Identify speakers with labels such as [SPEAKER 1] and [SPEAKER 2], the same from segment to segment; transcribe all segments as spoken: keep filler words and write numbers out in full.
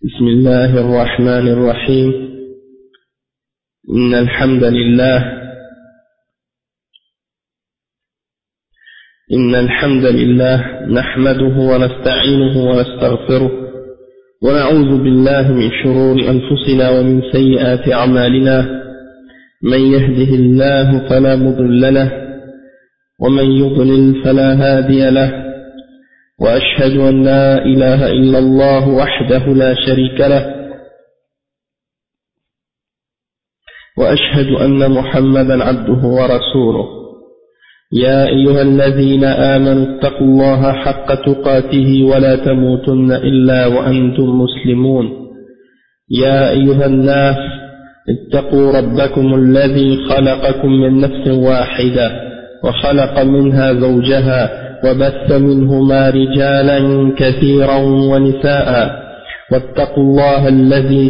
[SPEAKER 1] بسم الله الرحمن الرحيم إن الحمد لله إن الحمد لله نحمده ونستعينه ونستغفره ونعوذ بالله من شرور أنفسنا ومن سيئات أعمالنا من يهده الله فلا مضل له ومن يضلل فلا هادي له وأشهد أن لا إله إلا الله وحده لا شريك له وأشهد أن محمدا عبده ورسوله يا أيها الذين آمنوا اتقوا الله حق تقاته ولا تموتن إلا وأنتم مسلمون يا أيها الناس اتقوا ربكم الذي خلقكم من نفس واحدة وخلق منها زوجها وبث منهما رجالا كثيرا ونساء واتقوا الله الذي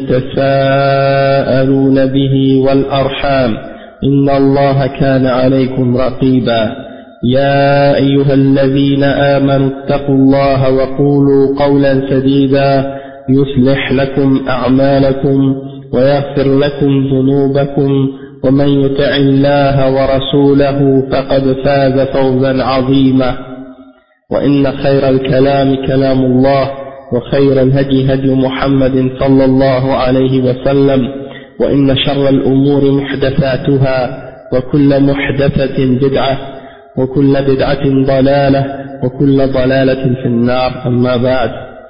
[SPEAKER 1] تساءلون به والأرحام إن الله كان عليكم رقيبا يا أيها الذين آمنوا اتقوا الله وقولوا قولا سديدا يصلح لكم أعمالكم ويغفر لكم ذنوبكم ومن يطع الله ورسوله فقد فاز فوزا عظيما وإن خير الكلام كلام الله وخير الهدي هدي محمد صلى الله عليه وسلم وإن شر الأمور محدثاتها وكل محدثة بدعة وكل بدعة ضلالة وكل ضلالة في النار أما بعد.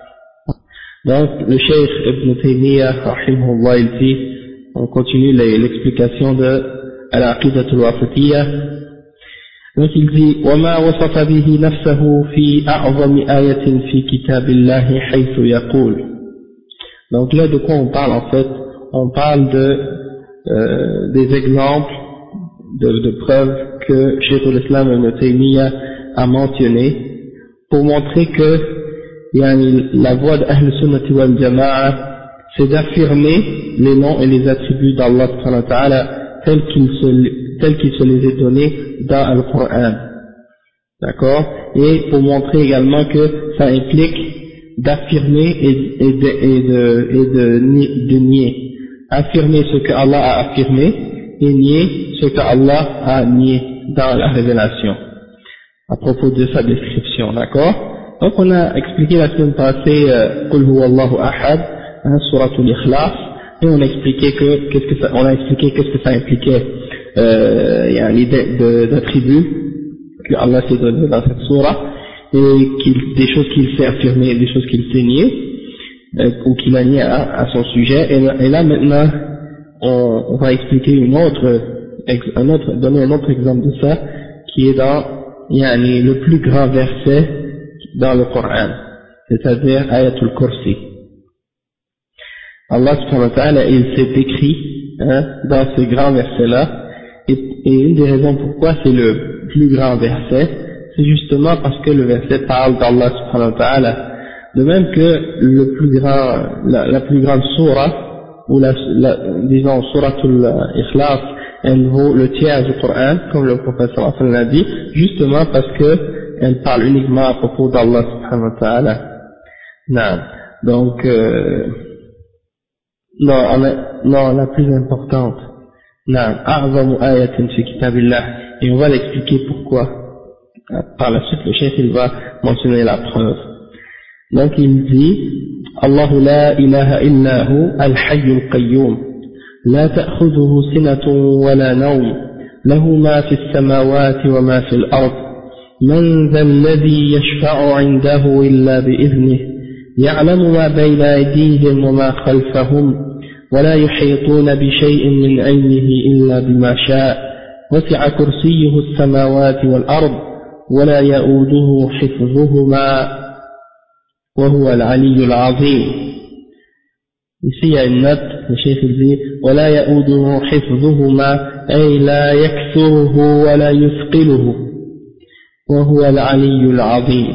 [SPEAKER 1] Donc le Cheikh Ibn Taymiyyah rahimahullah il dit, on continue l'explication de Al-Aqidat al-Wasitiyah. Donc il dit وما وصف به نفسه في أعظم آية في كتاب الله حيث يقول. Donc là de quoi on parle en fait? On parle de euh, des exemples de, de preuves que Cheikh al-Islam Ibn Taymiyyah a mentionné pour montrer que yani, la voie de Ahl Sunnah wal Jama'a c'est d'affirmer les noms et les attributs d'Allah subhanahu wa ta'ala tels qu'ils se, tels qu'il se les est donnés dans le Coran, d'accord, et pour montrer également que ça implique d'affirmer et, et, de, et, de, et de, de nier, affirmer ce que Allah a affirmé et nier ce que Allah a nié dans la révélation à propos de sa description, d'accord. Donc on a expliqué la semaine passée Qul huwa Allahu ahad, hein, Suratul Ikhlas, et on a expliqué que qu'est-ce que ça, on a expliqué qu'est-ce que ça impliquait. Euh, il y a l'idée d'attributs que Allah s'est donné dans cette sourate et qu'il, des choses qu'il s'est affirmées, des choses qu'il s'est niées euh, ou qu'il a nié à, à son sujet. Et, et là maintenant on, on va expliquer une autre, un autre, donner un autre exemple de ça qui est dans yani, le plus grand verset dans le Coran, c'est-à-dire Ayatul Kursi. Allah subhanahu wa ta'ala il s'est décrit hein, dans ce grand verset là. Et, et une des raisons pourquoi c'est le plus grand verset, c'est justement parce que le verset parle d'Allah subhanahu wa ta'ala. De même que le plus grand, la, la plus grande sourate, ou la, la, disons Suratul Ikhlas, elle vaut le tiers du Coran, comme le prophète sallallahu alayhi wa sallam l'a dit, justement parce que elle parle uniquement à propos d'Allah subhanahu wa ta'ala. Non. Donc, euh, non, la, non, la plus importante. نعم أعظم آية في كتاب الله, et on va l'expliquer pourquoi par la suite. Le chef il va mentionner la preuve. Donc il dit الله لا إله إلا هو الحي القيوم لا تأخذه سنة ولا نوم له ما في السماوات وما في الأرض من ذا الذي يشفع عنده إلا بإذنه يعلم ما بين أيديهم وما خلفهم ولا يحيطون بشيء من علمه إلا بما شاء وسع كرسيه السماوات والأرض ولا يؤوده حفظهما وهو العلي العظيم. Ici il y a une note, le chef il dit ولا يؤوده حفظهما أي لا يكسره ولا يثقله وهو العلي العظيم.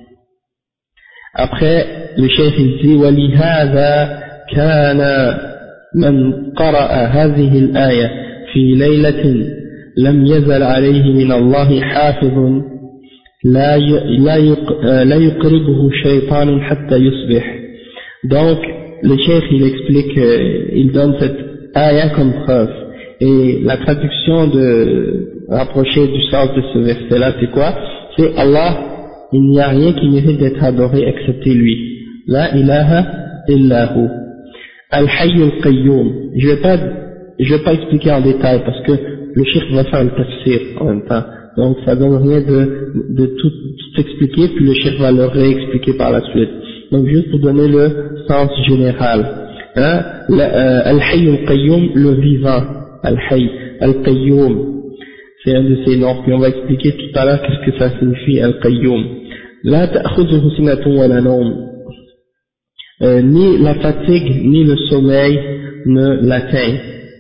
[SPEAKER 1] Après le chef il dit ولهذا كان من قرأ هذه الآية في ليلة لم يزل عليه من الله حافظ لا لا يقربه شيطان حتى يصبح. Donc le cheikh il explique, euh, il donne cette ayah comme preuve. Et la traduction de rapprocher du sens de ce verset-là, c'est quoi? C'est Allah, il n'y a rien qui mérite d'être adoré excepté lui. La ilaha illahu. Al-Hayy al-Qayyum. Je vais pas, je vais pas expliquer en détail parce que le cheikh va faire le tafsir en même temps. Donc ça donne rien de, de tout, tout expliquer, puis le cheikh va le réexpliquer par la suite. Donc juste pour donner le sens général. Hein? Euh, Al-Hayy al-Qayyum, le vivant. Al-Hayy al-Qayyum. C'est un de ses noms, puis on va expliquer tout à l'heure qu'est-ce que ça signifie Al-Qayyum. La ta'khudhuhu sinatun wa la nawm. Euh, ni la fatigue ni le sommeil ne l'atteignent.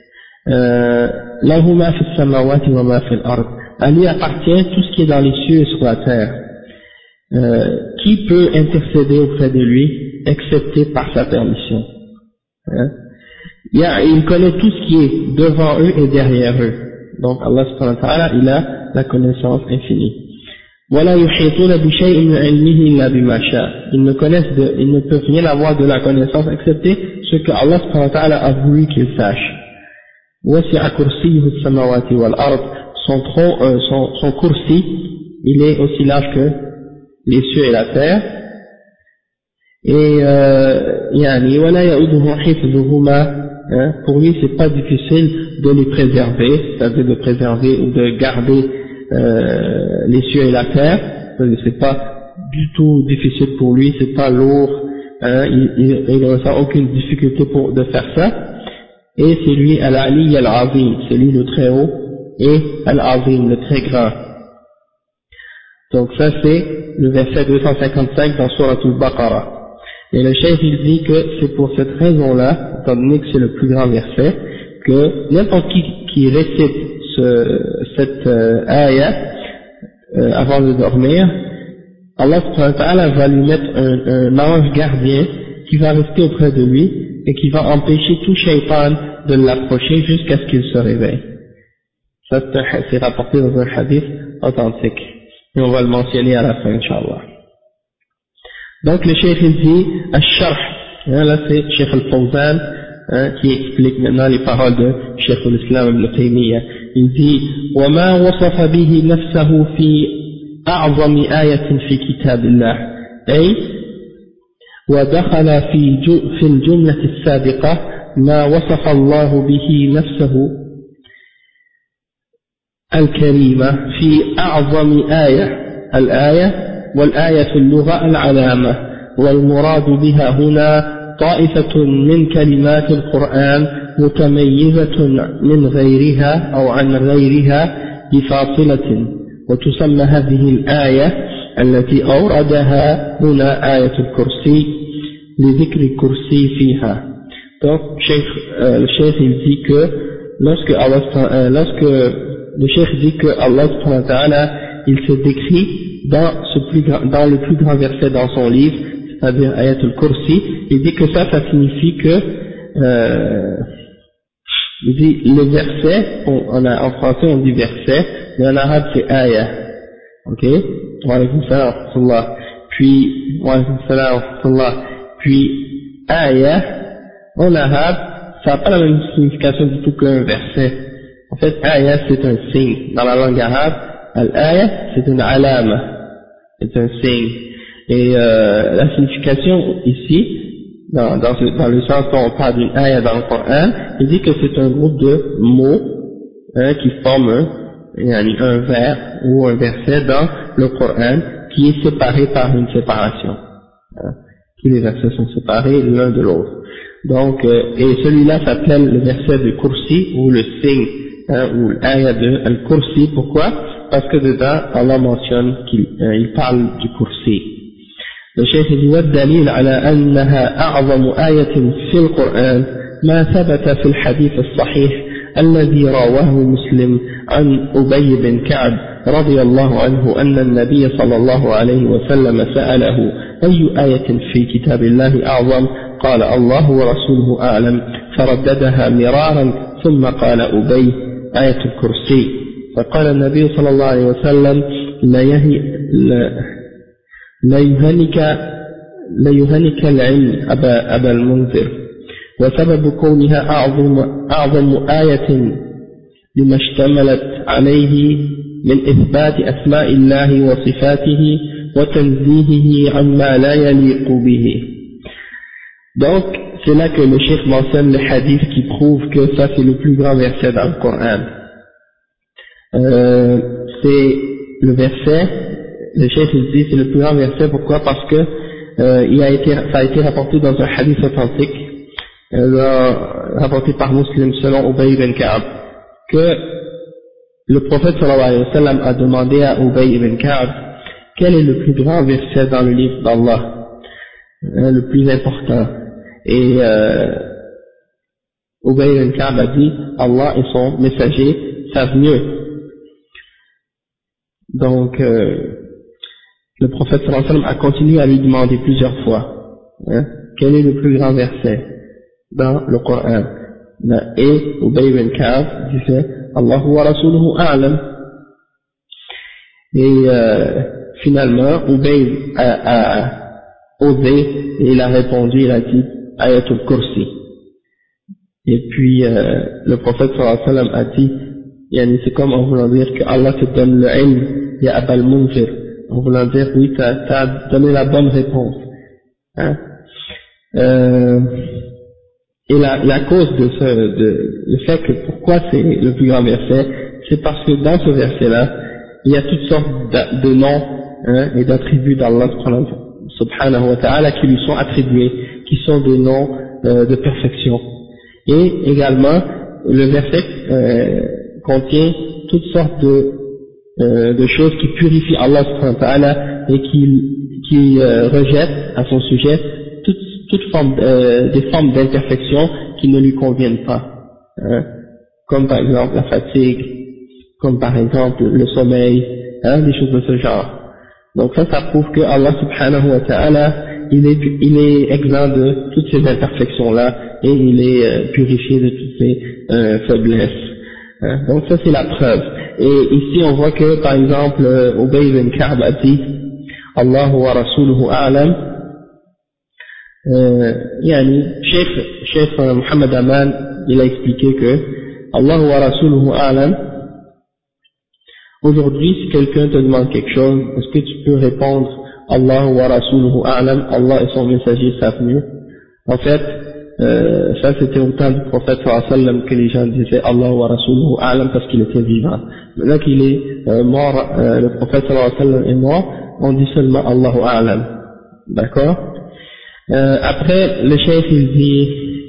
[SPEAKER 1] Lahu ma fi as-samawati wa ma fi al-ard. À lui appartient tout ce qui est dans les cieux et sur la terre. Euh, qui peut intercéder auprès de lui excepté par sa permission? Hein? Il, y a, il connaît tout ce qui est devant eux et derrière eux. Donc Allah subhanahu wa ta'ala, il a la connaissance infinie. وَلَا يُحِيطُونَ بِشَيْءٍ مِنْ عِلْمِهِ إِلَّا بِمَا شَاءَ. Ils ne connaissent de, ils ne peuvent rien avoir de la connaissance excepté ce que Allah subhanahu wa ta'ala a voulu qu'ils sachent. وَسِعَ كُرْسِيُّهُ السَّمَاوَاتِ وَالْأَرْضِ. Son tronc, euh, son, son kursi, il est aussi large que les cieux et la terre. Et euh, yani, وَلَا يَؤُدُهُ حِفْظُهُمَا. Hein, pour lui, c'est pas difficile de les préserver, c'est-à-dire de préserver ou de garder euh, les cieux et la terre. C'est pas du tout difficile pour lui, c'est pas lourd. Hein, il ne ressent aucune difficulté pour de faire ça. Et c'est lui Al-Ali Al-Azim, c'est lui le très haut, et Al-Azim, le très grand. Donc ça c'est le verset deux cent cinquante-cinq dans Surah Al-Baqarah. Et le cheikh il dit que c'est pour cette raison-là, étant donné que c'est le plus grand verset, que n'importe qui qui récite ce, cette euh, ayah euh, avant de dormir, Allah subhanahu wa ta'ala va lui mettre un, un ange gardien qui va rester auprès de lui et qui va empêcher tout shaytan de l'approcher jusqu'à ce qu'il se réveille. Ça c'est rapporté dans un hadith authentique. Et on va le mentionner à la fin, Inch'Allah. Donc le cheikh il dit Ash-Sharh, hein, là c'est Cheikh Al-Fawzan hein, qui explique maintenant les paroles de Cheikh Al-Islam Ibn Taymiyyah. Il dit وَمَا وَصَفَ بِهِ نَفْسَهُ فِي أَعْظَمِ آيَةٍ فِي كِتَابِ اللَّهِ أي ودخل في في الجملة السابقة ما وصف الله به نفسه الكريمة في أعظم آية الآية والآية في اللغة العلامة والمراد بها هنا طائفة من كلمات القرآن متميزة من غيرها أو عن غيرها بفاصلة وتسمى هذه الآية التي أوردها هنا آية الكرسي لذكر الكرسي فيها. Donc euh, le cheikh il dit que lorsque Allah, euh, lorsque le cheikh dit que Allah subhanahu wa ta'ala il se décrit dans, ce plus grand, dans le plus grand verset dans son livre, c'est-à-dire Ayat al-Kursi, il dit que ça, ça signifie que, euh, il dit le verset, on, on a, en français on dit verset, mais en arabe c'est ayah, ok, wa alaykum salam wa rahmatullah, puis, wa alaykum salam wa rahmatullah, puis ayah, en arabe, ça n'a pas la même signification du tout qu'un verset. En fait, ayah c'est un signe, dans la langue arabe, al-ayah c'est une alama, c'est un signe. Et euh, la signification ici, dans, dans, ce, dans le sens dont on parle d'une ayah dans le Coran, il dit que c'est un groupe de mots hein, qui forment un, un vers ou un verset dans le Coran qui est séparé par une séparation. Hein. Tous les versets sont séparés l'un de l'autre. Donc, euh, et celui-là s'appelle le verset de Kursi ou le signe hein, ou l'ayah de Al-Kursi. Pourquoi? Parce que dedans, Allah mentionne qu'il euh, il parle du Kursi. Le cheikh dit والدليل على أنها أعظم آية في القرآن ما ثبت في الحديث الصحيح الذي رواه مسلم عن أبي بن كعب رضي الله عنه أن النبي صلى الله عليه وسلم سأله أي آية في كتاب الله أعظم قال الله ورسوله أعلم فرددها مرارا ثم قال أبي آية الكرسي فقال النبي صلى الله عليه وسلم لا يهي لا يهنك لا يهنك العلم أبا, أبا المنذر وسبب كونها أعظم, أعظم آية لما اشتملت عليه من إثبات أسماء الله وصفاته وتنزيهه عما لا يليق به. Donc, c'est là que le cheikh mentionne le hadith qui prouve que ça c'est le plus grand verset dans le Coran. Euh, c'est le verset, le cheikh dit c'est le plus grand verset, pourquoi? Parce que euh, il a été, ça a été rapporté dans un hadith authentique, euh, rapporté par Muslim selon Ubay ibn Ka'b, que le prophète sallallahu alayhi wa sallam a demandé à Ubay ibn Ka'b quel est le plus grand verset dans le livre d'Allah, hein, le plus important. Et euh, Ubay ibn Ka'b a dit Allah et son messager savent mieux. Donc euh, le prophète sallallahu alayhi wa sallam a continué à lui demander plusieurs fois, hein, quel est le plus grand verset dans le Coran. Et Ubay ibn Ka'b disait Allahu wa rasuluhu a'lam. Et euh, finalement Ubay a, a osé et il a répondu, il a dit Ayatul Kursi. Et puis euh, le prophète sallallahu alayhi wa sallam a dit, yani c'est comme en voulant dire que Allah te donne le ilm, ya Abal Munzir, en voulant dire oui, tu as donné la bonne réponse, hein. euh, et la, la cause de ce, de, le fait que pourquoi c'est le plus grand verset, c'est parce que dans ce verset là il y a toutes sortes de, de noms, hein, et d'attributs d'Allah subhanahu wa ta'ala qui lui sont attribués, qui sont des noms euh, de perfection. Et également, le verset euh, contient toutes sortes de, euh, de choses qui purifient Allah subhanahu wa ta'ala et qui, qui euh, rejettent à son sujet toutes, toutes formes, euh, des formes d'imperfection qui ne lui conviennent pas, hein, comme par exemple la fatigue, comme par exemple le sommeil, hein, des choses de ce genre. Donc ça, ça prouve que Allah subhanahu wa ta'ala, il est, il est exempt de toutes ces imperfections-là et il est euh, purifié de toutes ces euh, faiblesses. Hein. Donc ça c'est la preuve. Et ici on voit que par exemple euh, Ubay ibn Ka'b a dit Allahu wa rasuluhu a'lam. Euh, yani, Cheikh, Cheikh Muhammad Aman, il a expliqué que Allahu wa rasuluhu a'lam. Aujourd'hui, si quelqu'un te demande quelque chose, est-ce que tu peux répondre Allah wa rasuluhu a'lam, Allah et son messager savent mieux? En fait, euh, ça c'était au temps du prophète sallallahu alayhi wa sallam que les gens disaient Allah wa rasuluhu a'lam parce qu'il était vivant. Maintenant qu'il est euh, mort, euh, le prophète sallallahu alayhi wa sallam est mort, on dit seulement Allah wa a'lam. D'accord? euh, Après, le cheikh il dit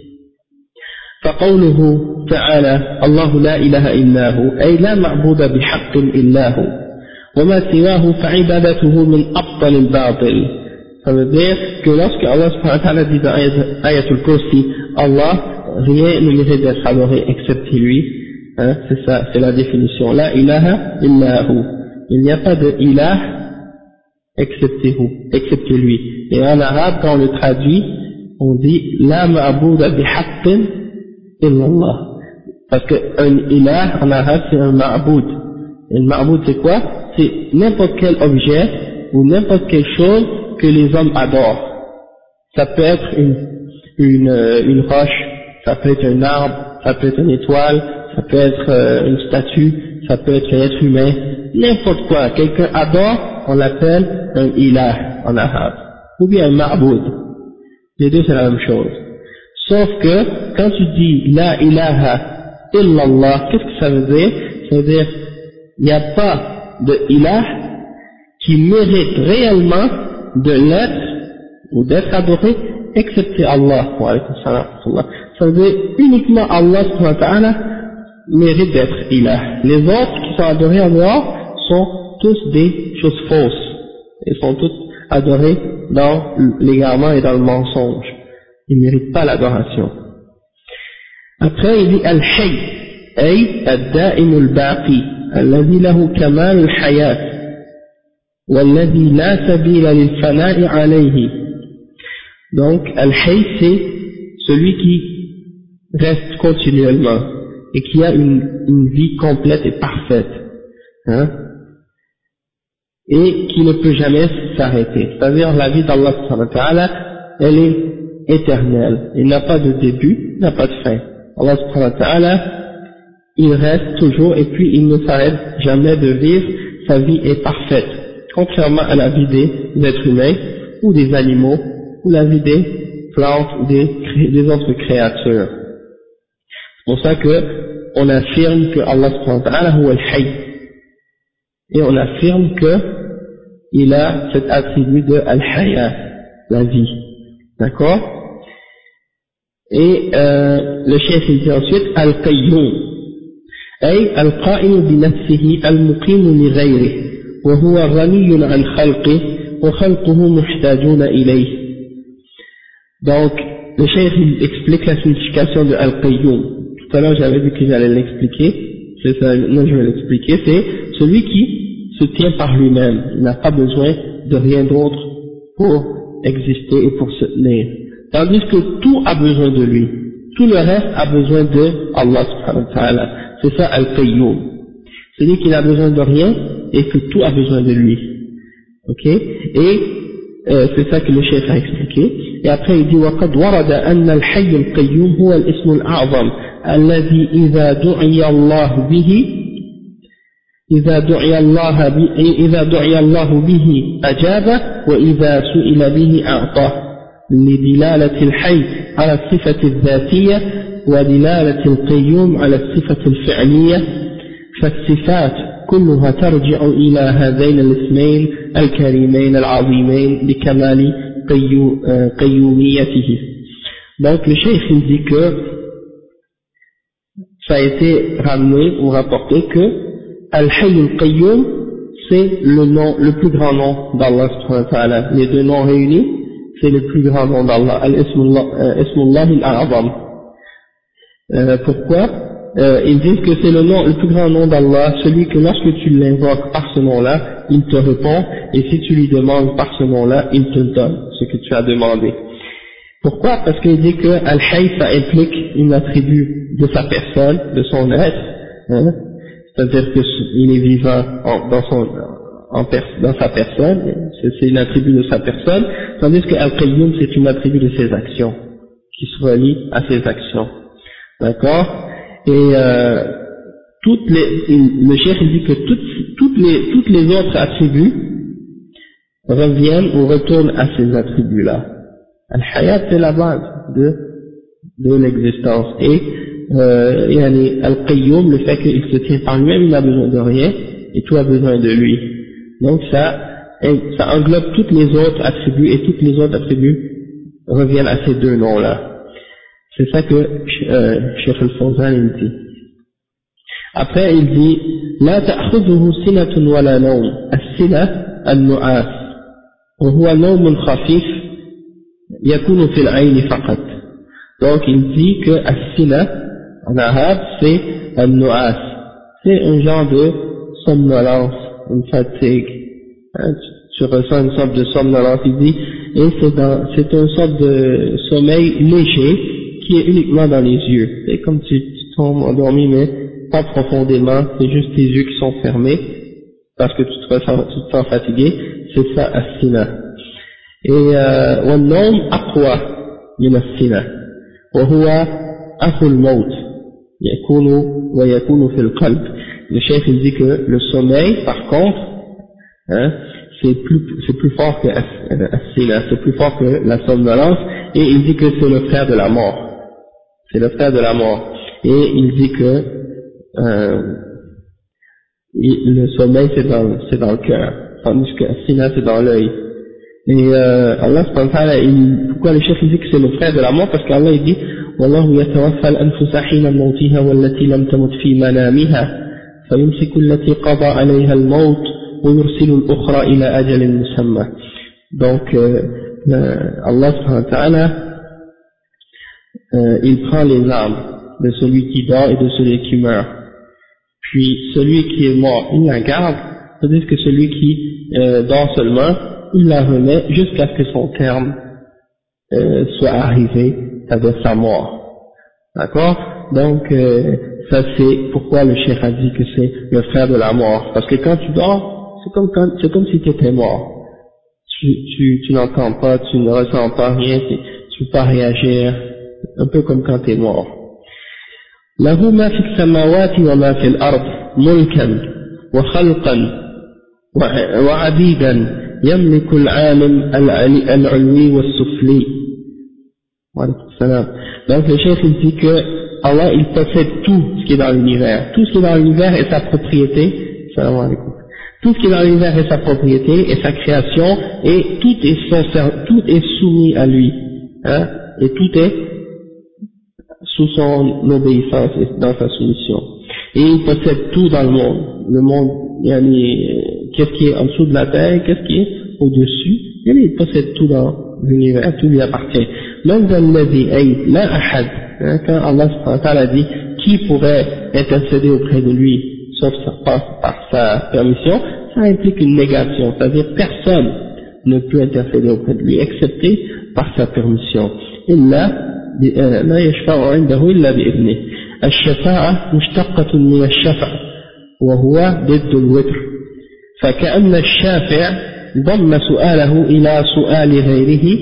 [SPEAKER 1] فقوله تعالى الله لا إله إلا هو أي لا معبود بحق إلا هو وما سواه فعبادته من أبطل الباطل. Ça veut dire que lorsque Allah subhanahu wa ta'ala dit dans Ayatul Kursi Allah, rien ne mérite d'être adoré excepté lui, hein, c'est ça, c'est la définition. La ilaha illa hu, il n'y a pas de ilah excepté hu, excepté lui. Et en arabe quand on le traduit on dit la ma'bouda bihaqqin illallah, parce qu'un ilah en arabe c'est un ma'boud. Et le ma'boud c'est quoi? C'est n'importe quel objet ou n'importe quelle chose que les hommes adorent. Ça peut être une, une, une roche, ça peut être un arbre, ça peut être une étoile, ça peut être euh, une statue, ça peut être un être humain, n'importe quoi. Quelqu'un adore, on l'appelle un ilah en arabe, ou bien un ma'boud. Les deux c'est la même chose. Sauf que, quand tu dis la ilaha illallah, qu'est-ce que ça veut dire? Ça veut dire, il n'y a pas de ilah qui mérite réellement de l'être ou d'être adoré, excepté Allah. Ça veut dire, uniquement Allah subhanahu wa ta'ala mérite d'être ilah. Les autres qui sont adorés en dehors sont tous des choses fausses. Ils sont tous adorés dans l'égarement et dans le mensonge. Il ne mérite pas l'adoration. Après il dit al-hayy ay ad-da'im al-baqi alladhi lahu kamal al-hayat walladhi la sabila lil-fana'i alayhi. Donc al-hayy c'est celui qui reste continuellement et qui a une, une vie complète et parfaite, hein, et qui ne peut jamais s'arrêter. C'est-à-dire la vie d'Allah subhanahu wa ta'ala elle est éternel, il n'a pas de début, il n'a pas de fin. Allah subhanahu wa ta'ala, il reste toujours et puis il ne s'arrête jamais de vivre, sa vie est parfaite, contrairement à la vie des êtres humains ou des animaux ou la vie des plantes ou des, des autres créatures. C'est pour ça que on affirme que Allah subhanahu wa ta'ala huwa al-hayy, et on affirme que il a cet attribut de al-haya, la vie, d'accord. Et euh, le chef il dit ensuite al-qayyum, أي القائم بنفسه المقيم لغيره وهو غني عن خلقه وخلقه محتاجون إليه. Donc le cheikh il explique la signification de Al-Qayyum. Tout à l'heure j'avais dit que j'allais l'expliquer, c'est ça, non je vais l'expliquer, c'est celui qui se tient par lui-même, il n'a pas besoin de rien d'autre pour exister et pour se tenir, tandis que tout a besoin de lui, tout le reste a besoin de Allah subhanahu wa ta'ala. C'est ça Al-Qayyum, c'est-à-dire qu'il n'a besoin de rien et que tout a besoin de lui, ok. Et euh, c'est ça que le chef a expliqué. Et après il dit وَقَدْ وَرَدَ أَنَّ الْحَيَّ الْقَيُّومُ هُوَ الْإِسْمُ الْأَعْظَمُ الَّذِي إِذَا دُعِيَ اللَّهُ بِهِ إِذَا دُعِيَ اللَّهُ بِهِ إِذَا دُعِيَ اللَّهُ بِهِ أَجَابَ وَإِذَا سُئِلَ بِهِ أَعْطَى لدلالة الحي على الصفة الذاتية ودلالة القيوم على الصفة الفعلية، فالصفات كلها ترجع إلى هذين الاسمين الكريمين العظيمين بكمال قيوميته. Donc le cheikh il dit que ça a été ramené ou rapporté que Al-Hayy al-Qayyum c'est le nom, le plus grand nom d'Allah subhanahu wa ta'ala. Les deux noms réunis c'est le plus grand nom d'Allah, Al-Ismullah al-A'zam. Euh, pourquoi euh, ils disent que c'est le nom, le plus grand nom d'Allah, celui que lorsque tu l'invoques par ce nom-là, il te répond, et si tu lui demandes par ce nom-là, il te donne ce que tu as demandé. Pourquoi? Parce qu'il dit que Al-Hayy, ça implique une attribut de sa personne, de son être, hein? C'est-à-dire qu'il est vivant en, dans, son, en per, dans sa personne, c'est une attribut de sa personne, tandis que Al-Qayyum, c'est une attribut de ses actions, qui se relie à ses actions. D'accord? Et euh, toutes les, le cheikh il dit que toutes, toutes, les, toutes les autres attributs reviennent ou retournent à ces attributs-là. Al-Hayat c'est la base de, de l'existence. Et euh, yani, Al-Qayyum, le fait qu'il se tient par lui-même, il n'a besoin de rien et tout a besoin de lui. Donc ça, ça englobe toutes les autres attributs et toutes les autres attributs reviennent à ces deux noms-là. C'est ça que euh, Cheikh Al-Fawzan il dit. Après il dit لا تأخذه سنة ولا نوم السنة النعاس وهو نوم خفيف يكون في العين فقط. Donc il dit que السنة en arabe c'est النعاس, c'est un genre de somnolence, une fatigue, hein, tu, tu ressens une sorte de somnolence, il dit, et c'est, dans, c'est une sorte de sommeil léger qui est uniquement dans les yeux. C'est comme si tu tombes endormi mais pas profondément, c'est juste tes yeux qui sont fermés parce que tu te ressens, tu te sens fatigué, c'est ça as-sina. Et والنوم أقوى من السنة وهو أخو الموت يكون ويكون في القلب. Le chef il dit que le sommeil par contre hein, c'est plus, c'est plus fort que as-sina, c'est plus fort que la somnolence, et il dit que c'est le frère de la mort. C'est le frère de la mort. Et il dit que euh, il, le sommeil c'est dans, c'est dans le cœur, tandis que As-Sina c'est dans l'œil. Et euh, Allah subhanahu wa ta'ala, pourquoi le chef il dit que c'est le frère de la mort? Parce qu'Allah il dit Wallahu yatawaffa al-anfusa hina mawtiha wallati lam tamut fi manamiha fayumsiku allati qada alayha al-maut wa yursilu al-ukhra ila ajalin musamma. Donc euh, Allah subhanahu wa ta'ala Euh, il prend les âmes de celui qui dort et de celui qui meurt. Puis celui qui est mort, il la garde, c'est-à-dire que celui qui euh, dort seulement, il la remet jusqu'à ce que son terme euh, soit arrivé, c'est-à-dire sa mort. D'accord? Donc euh, ça c'est pourquoi le cheikh a dit que c'est le frère de la mort. Parce que quand tu dors, c'est comme, quand, c'est comme si tu étais mort. Tu, tu, tu n'entends pas, tu ne ressens pas rien, tu tu peux pas réagir, un peu comme quand t'es mort. له ما في السماوات وما في الأرض ملكا وخلقا وعبيدا يملك العالم العلوي والسفلي. Donc le chef il dit que Allah il possède tout ce qui est dans l'univers, tout ce qui est dans l'univers est sa propriété. Salam alaikum. Tout ce qui est dans l'univers est sa propriété et sa création, et tout est, son, tout est soumis à lui, hein, et tout est sous son obéissance et dans sa soumission. Et il possède tout dans le monde. Le monde, yani, qu'est-ce qui est en dessous de la terre, qu'est-ce qui est au-dessus, yani, il possède tout dans l'univers, tout lui appartient. Même dans le vie, la ahad, hein, quand Allah subhanahu wa ta'ala dit qui pourrait intercéder auprès de lui, sauf par, par sa permission, ça implique une négation, c'est-à-dire personne ne peut intercéder auprès de lui, excepté par sa permission. إلا لا يشفع عنده إلا بإذنه. الشفاعة مشتقة من الشفع وهو ضد الوتر، فكأن الشافع ضم سؤاله إلى سؤال غيره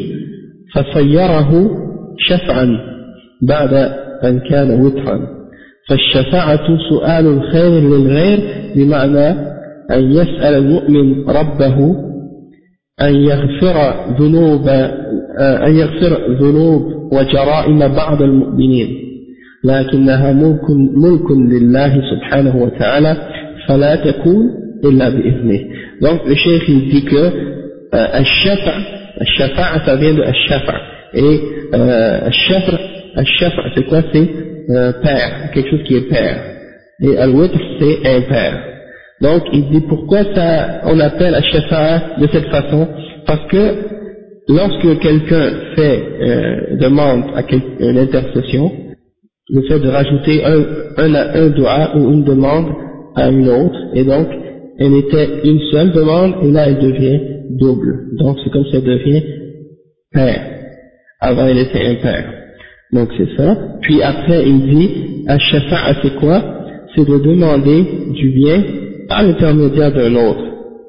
[SPEAKER 1] فصيره شفعا بعد أن كان وترا. فالشفاعة سؤال الخير للغير، بمعنى أن يسأل المؤمن ربه أن يغفر ذنوب أن يغفر ذنوب وجرائم بعض المؤمنين، لكنها ملك, ملك لله سبحانه وتعالى فلا تكون إلا بإذنه. Donc le cheikh il dit que euh, al-shafa, al-shafa ça vient de al-shafa, et euh, al-shafa, al-shafa c'est quoi? C'est euh, père, quelque chose qui est père, et al-witr c'est impair. Donc il dit pourquoi ça on appelle al-shafa de cette façon? Parce que lorsque quelqu'un fait euh, demande à quel, une intercession, le fait de rajouter un, un, un dua ou une demande à une autre, et donc elle était une seule demande et là elle devient double, donc c'est comme ça elle devient pair. Avant elle était impair, donc c'est ça. Puis après il dit al-shafa'a c'est quoi? C'est de demander du bien par l'intermédiaire d'un autre.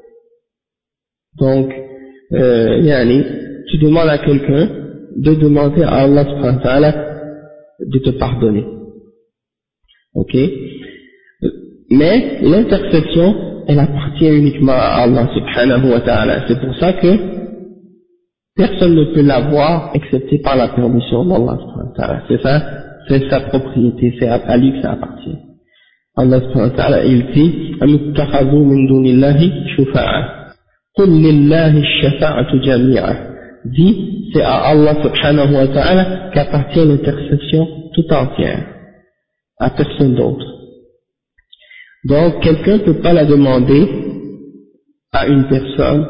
[SPEAKER 1] Donc euh, yani, tu demandes à quelqu'un de demander à Allah subhanahu wa ta'ala de te pardonner. Ok? Mais l'intercession, elle appartient uniquement à Allah subhanahu wa ta'ala. C'est pour ça que personne ne peut l'avoir excepté par la permission d'Allah subhanahu wa ta'ala. C'est ça, c'est sa propriété, c'est à lui que ça appartient. Allah subhanahu wa ta'ala, il dit, Amittakhadhu min dunillahi shufa'a. Qul lillahi ash-shafa'atu jami'a. Dit, c'est à Allah subhanahu wa ta'ala qu'appartient l'intercession tout entière, à personne d'autre. Donc quelqu'un ne peut pas la demander à une personne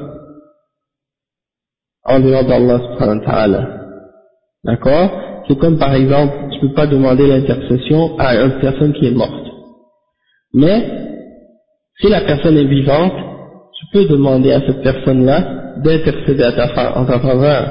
[SPEAKER 1] en dehors d'Allah subhanahu wa ta'ala. D'accord? C'est comme par exemple, tu ne peux pas demander l'intercession à une personne qui est morte. Mais, si la personne est vivante, tu peux demander à cette personne-là d'intercéder à ta, en ta faveur,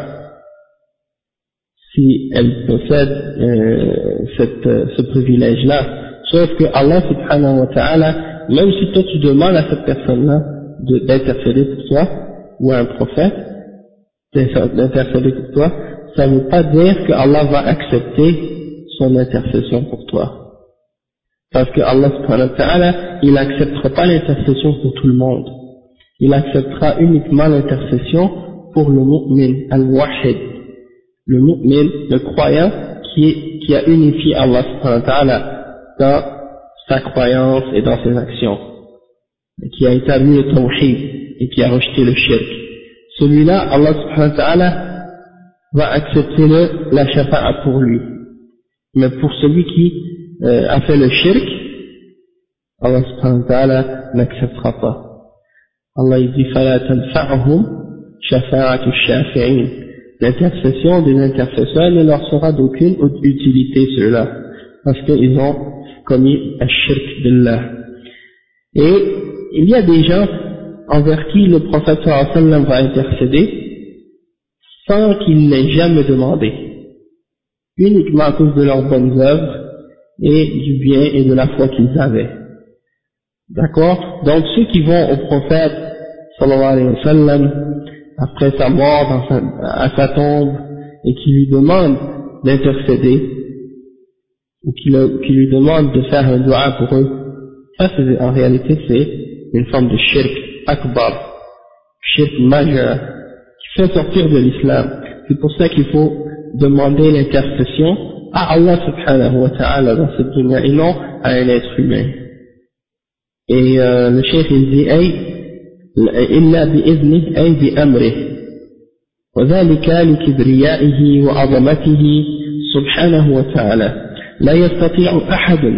[SPEAKER 1] si elle possède euh, cette, euh, ce privilège-là. Sauf que Allah subhanahu wa ta'ala, même si toi tu demandes à cette personne-là d'intercéder pour toi, ou à un prophète d'intercéder pour toi, ça ne veut pas dire que Allah va accepter son intercession pour toi. Parce que Allah subhanahu wa ta'ala, il n'acceptera pas l'intercession pour tout le monde. Il acceptera uniquement l'intercession pour le mu'min, al-wahid. Le mu'min, le croyant, qui, est, qui a unifié Allah subhanahu wa ta'ala dans sa croyance et dans ses actions, et qui a établi le tawhid et qui a rejeté le shirk. Celui-là, Allah subhanahu wa ta'ala va accepter le, la shafa'a pour lui. Mais pour celui qui euh, a fait le shirk, Allah subhanahu wa ta'ala n'acceptera pas. Allah il dit فَلَا تَنْفَعُهُمْ شَفَاعَةُ الشَّافِعِينَ. L'intercession des intercesseurs ne leur sera d'aucune utilité ceux-là, parce qu'ils ont commis al-shirk billah. Et il y a des gens envers qui le prophète sallallahu alayhi wa sallam va intercéder sans qu'il n'ait jamais demandé, uniquement à cause de leurs bonnes œuvres et du bien et de la foi qu'ils avaient. D'accord? Donc ceux qui vont au prophète sallallahu alayhi wa sallam après sa mort dans sa, à sa tombe et qui lui demande d'intercéder, ou qui, le, qui lui demande de faire un dua pour eux, ça c'est, en réalité c'est une forme de shirk akbar, shirk majeur, qui fait sortir de l'islam. C'est pour ça qu'il faut demander l'intercession à Allah subhanahu wa ta'ala dans cette dunya et non à un être humain. Et euh, le cheikh il dit ay illa bi idnih ay bi amrih wa dhalika li kibriyaihi wa azamatihi subhanahu wa ta'ala la yastati'u ahad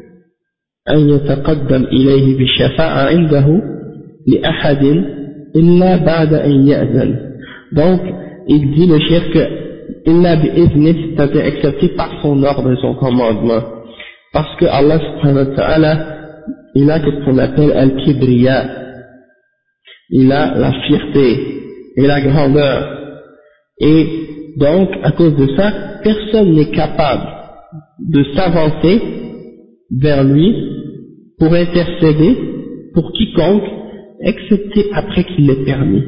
[SPEAKER 1] an yataqaddam ilayhi bi shafa'a 'indahu li ahad illa ba'da an ya'zan. Donc il dit le cheikh que illa bi idnih, c'est-à-dire accepté par son ordre et son commandement, parce que Allah subhanahu wa ta'ala il a ce qu'on appelle al-kibriya, il a la fierté et la grandeur, et donc à cause de ça personne n'est capable de s'avancer vers lui pour intercéder pour quiconque excepté après qu'il l'ait permis.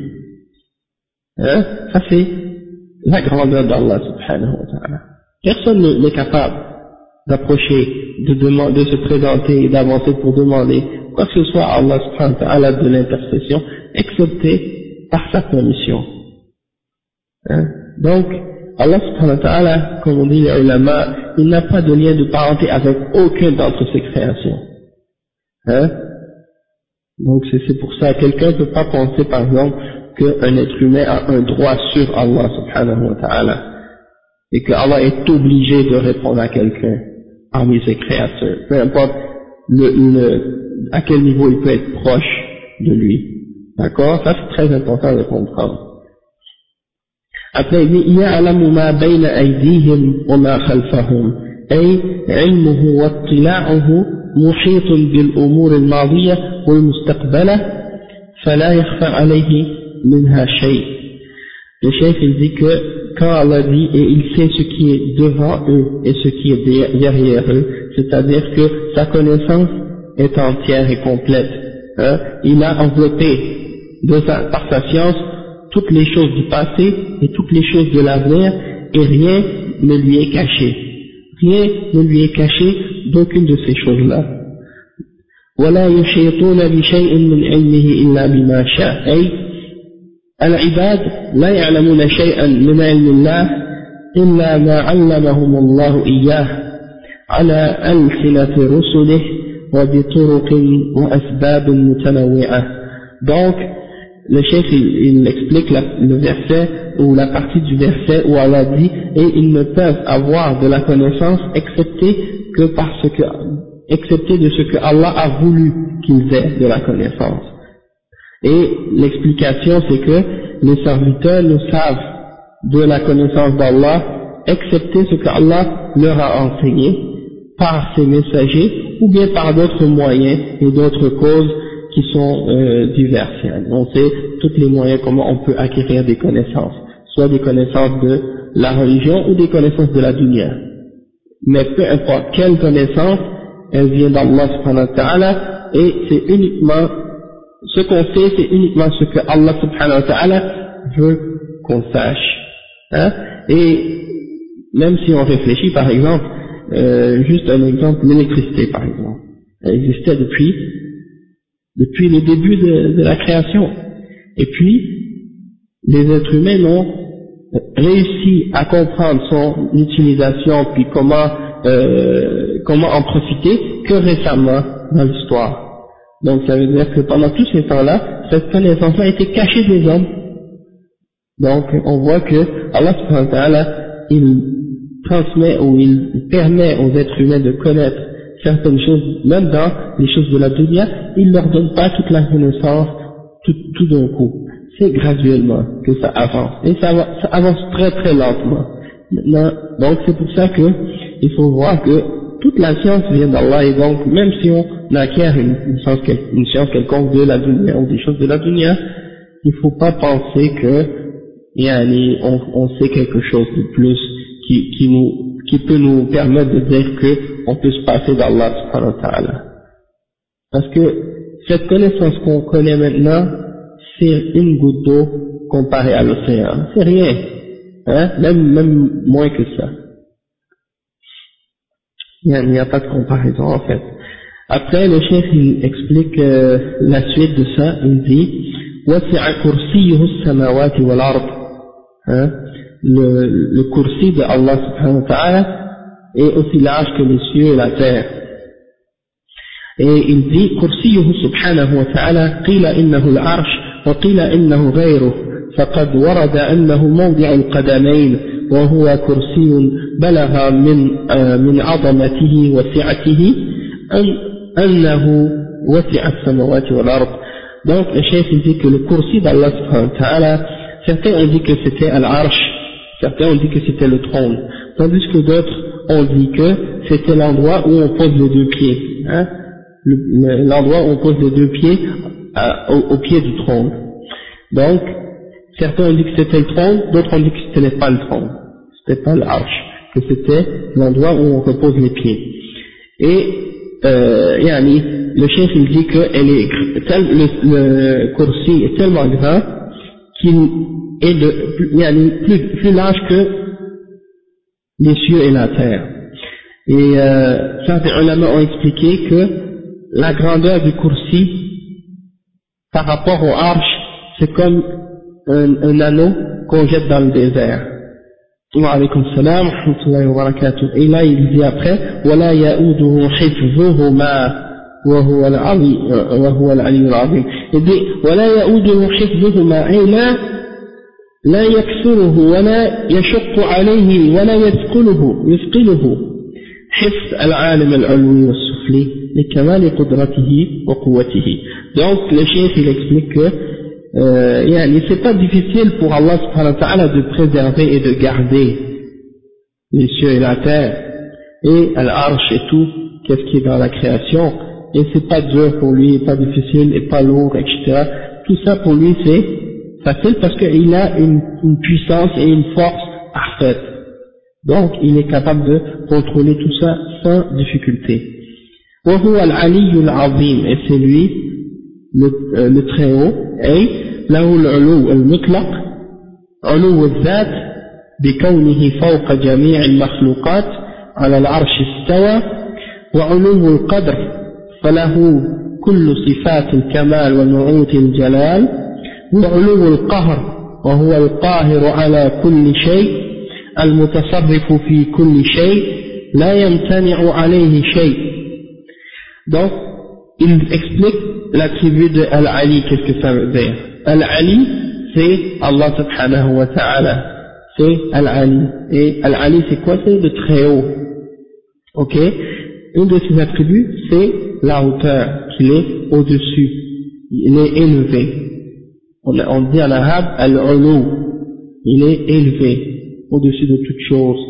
[SPEAKER 1] Hein? Ça c'est la grandeur d'Allah subhanahu wa ta'ala. Personne n'est capable d'approcher, de, demander, de se présenter et d'avancer pour demander quoi que ce soit à Allah subhanahu wa ta'ala de l'intercession, excepté par sa permission. Hein? Donc, Allah subhanahu wa ta'ala, comme on dit les ulama, il n'a pas de lien de parenté avec aucun d'entre ses créations. Hein? Donc c'est pour ça, quelqu'un ne peut pas penser par exemple qu'un être humain a un droit sur Allah subhanahu wa ta'ala, et que Allah est obligé de répondre à quelqu'un parmi ses créatures, peu importe le, le, à quel niveau il peut être proche de lui. D'accord? Ça c'est très important de comprendre. Après il dit ya'lamu ma bayna aydihim wa ma khalfahum, ay ilmuhu wa ittila'uhu muhitun bil umur al madiyah wal mustaqbalah fala yakhfa alayhi minha shay. Le chef il dit que quand Allah dit et il sait ce qui est devant eux et ce qui est derrière eux, c'est-à-dire que sa connaissance est entière et complète. Hein? Il a enveloppé de sa, par sa science toutes les choses du passé et toutes les choses de l'avenir, et rien ne lui est caché. Rien ne lui est caché d'aucune de ces choses-là. ولا يحيطون بشيء من علمه إلا بما شاء. أي العباد لا يعلمون شيئا من علم الله إلا ما علمهم الله إياه على ألسنة رسله وبطرق وأسباب متنوعة. Donc le chef il, il explique la, le verset ou la partie du verset où Allah dit et ils ne peuvent avoir de la connaissance excepté que parce que excepté de ce que Allah a voulu qu'ils aient de la connaissance. Et l'explication c'est que les serviteurs ne savent de la connaissance d'Allah excepté ce que Allah leur a enseigné par ses messagers ou bien par d'autres moyens et d'autres causes qui sont euh, diverses. On sait tous les moyens comment on peut acquérir des connaissances, soit des connaissances de la religion ou des connaissances de la dunya. Mais peu importe quelle connaissance, elle vient d'Allah subhanahu wa ta'ala, et c'est uniquement ce qu'on sait, c'est uniquement ce que Allah subhanahu wa ta'ala veut qu'on sache. Hein? Et même si on réfléchit, par exemple, euh, juste un exemple, l'électricité par exemple, elle existait depuis depuis le début de, de la création, et puis les êtres humains n'ont réussi à comprendre son utilisation puis comment euh, comment en profiter que récemment dans l'histoire. Donc ça veut dire que pendant tous ces temps-là, cette connaissance-là a été cachée des hommes. Donc on voit que Allah subhanahu wa ta'ala, il transmet ou il permet aux êtres humains de connaître certaines choses, même dans les choses de la dunya, il ne leur donne pas toute la connaissance tout, tout d'un coup. C'est graduellement que ça avance, et ça, va, ça avance très très lentement. Maintenant, donc c'est pour ça que il faut voir que toute la science vient d'Allah, et donc même si on acquiert une, une, science, une science quelconque de la dunya ou des choses de la dunya, il ne faut pas penser que yani, on, on sait quelque chose de plus qui, qui nous qui peut nous permettre de dire que on peut se passer d'Allah subhanahu wa ta'ala. Parce que cette connaissance qu'on connaît maintenant, c'est une goutte d'eau comparée à l'océan. C'est rien. hein, même, même moins que ça. Il n'y a, a pas de comparaison en fait. Après, le chef il explique euh, la suite de ça, il dit وَسِعَ كُرْسِيُّهُ السَّمَاوَاتِ وَالْأَرْضِ, hein, le, le kursi de Allah subhanahu wa ta'ala est aussi large que les cieux et la terre. Et il dit كُرْسِيُّهُ سبحانه وتعالى قيل إنه العرش وقيل إنه غيره فقد ورد أنه موضع القدمين وهو كرسي بلغ من من عظمته وسعته أنه وسع السماوات والأرض. Donc le chef il dit que le kursi d'Allah subhanahu wa ta'ala, certains ont dit que c'était al-arsh, certains ont dit que c'était le trône, tandis que d'autres ont dit que c'était l'endroit où on pose les deux pieds, hein, l'endroit où on pose les deux pieds à, au, au pied du trône. Donc certains ont dit que c'était le trône, d'autres ont dit que ce n'était pas le trône, c'était pas l'arche, que c'était l'endroit où on repose les pieds. Et euh, yani, le chef il dit que elle est, tel, le, le kursi est tellement grand qu'il est de, yani, plus, plus large que les cieux et la terre. Et euh, certains ulama ont expliqué que la grandeur du kursi par rapport au arche, c'est comme un, un anneau qu'on jette dans le désert. Wa alaykum salam wa rahmatullahi wa barakatuh. Et là il dit après وَلَا يَؤُودُهُ حِفْظُهُمَا وَهُوَ الْعَلِيُّ وَهُوَ الْعَلِيُّ الْعَظِيمُ. Il dit وَلَا يَؤُودُهُ حِفْظُهُمَا أي لا لا يكسره ولا يشق عليه ولا يثقله يثقله حفظ العالم العلوي والسفلي لكمال قدرته وقوته. Donc le chef il explique que Euh, yani, c'est pas difficile pour Allah subhanahu wa ta'ala de préserver et de garder les cieux et la terre et l'arche et tout, qu'est-ce qui est dans la création, et c'est pas dur pour lui, pas difficile et pas lourd, et cetera. Tout ça pour lui c'est facile parce qu'il a une, une puissance et une force parfaite, donc il est capable de contrôler tout ça sans difficulté. Wa huwa al-'aliyyu al-'azim, et c'est lui le, euh, le très haut, أي له العلو المطلق علو الذات بكونه فوق جميع المخلوقات على العرش استوى، وعلو القدر فله كل صفات الكمال ونعوت الجلال، وعلو القهر وهو القاهر على كل شيء المتصرف في كل شيء لا يمتنع عليه شيء. Donc il explique l'attribut de Al-Ali, qu'est-ce que ça veut dire? Al-Ali, c'est Allah subhanahu wa ta'ala, c'est Al-Ali. Et Al-Ali, c'est quoi? C'est de très haut. Ok? Une de ses attributs, c'est la hauteur, qu'il est au-dessus. Il est élevé. On, on dit en arabe Al-Ulu, il est élevé, au-dessus de toute chose.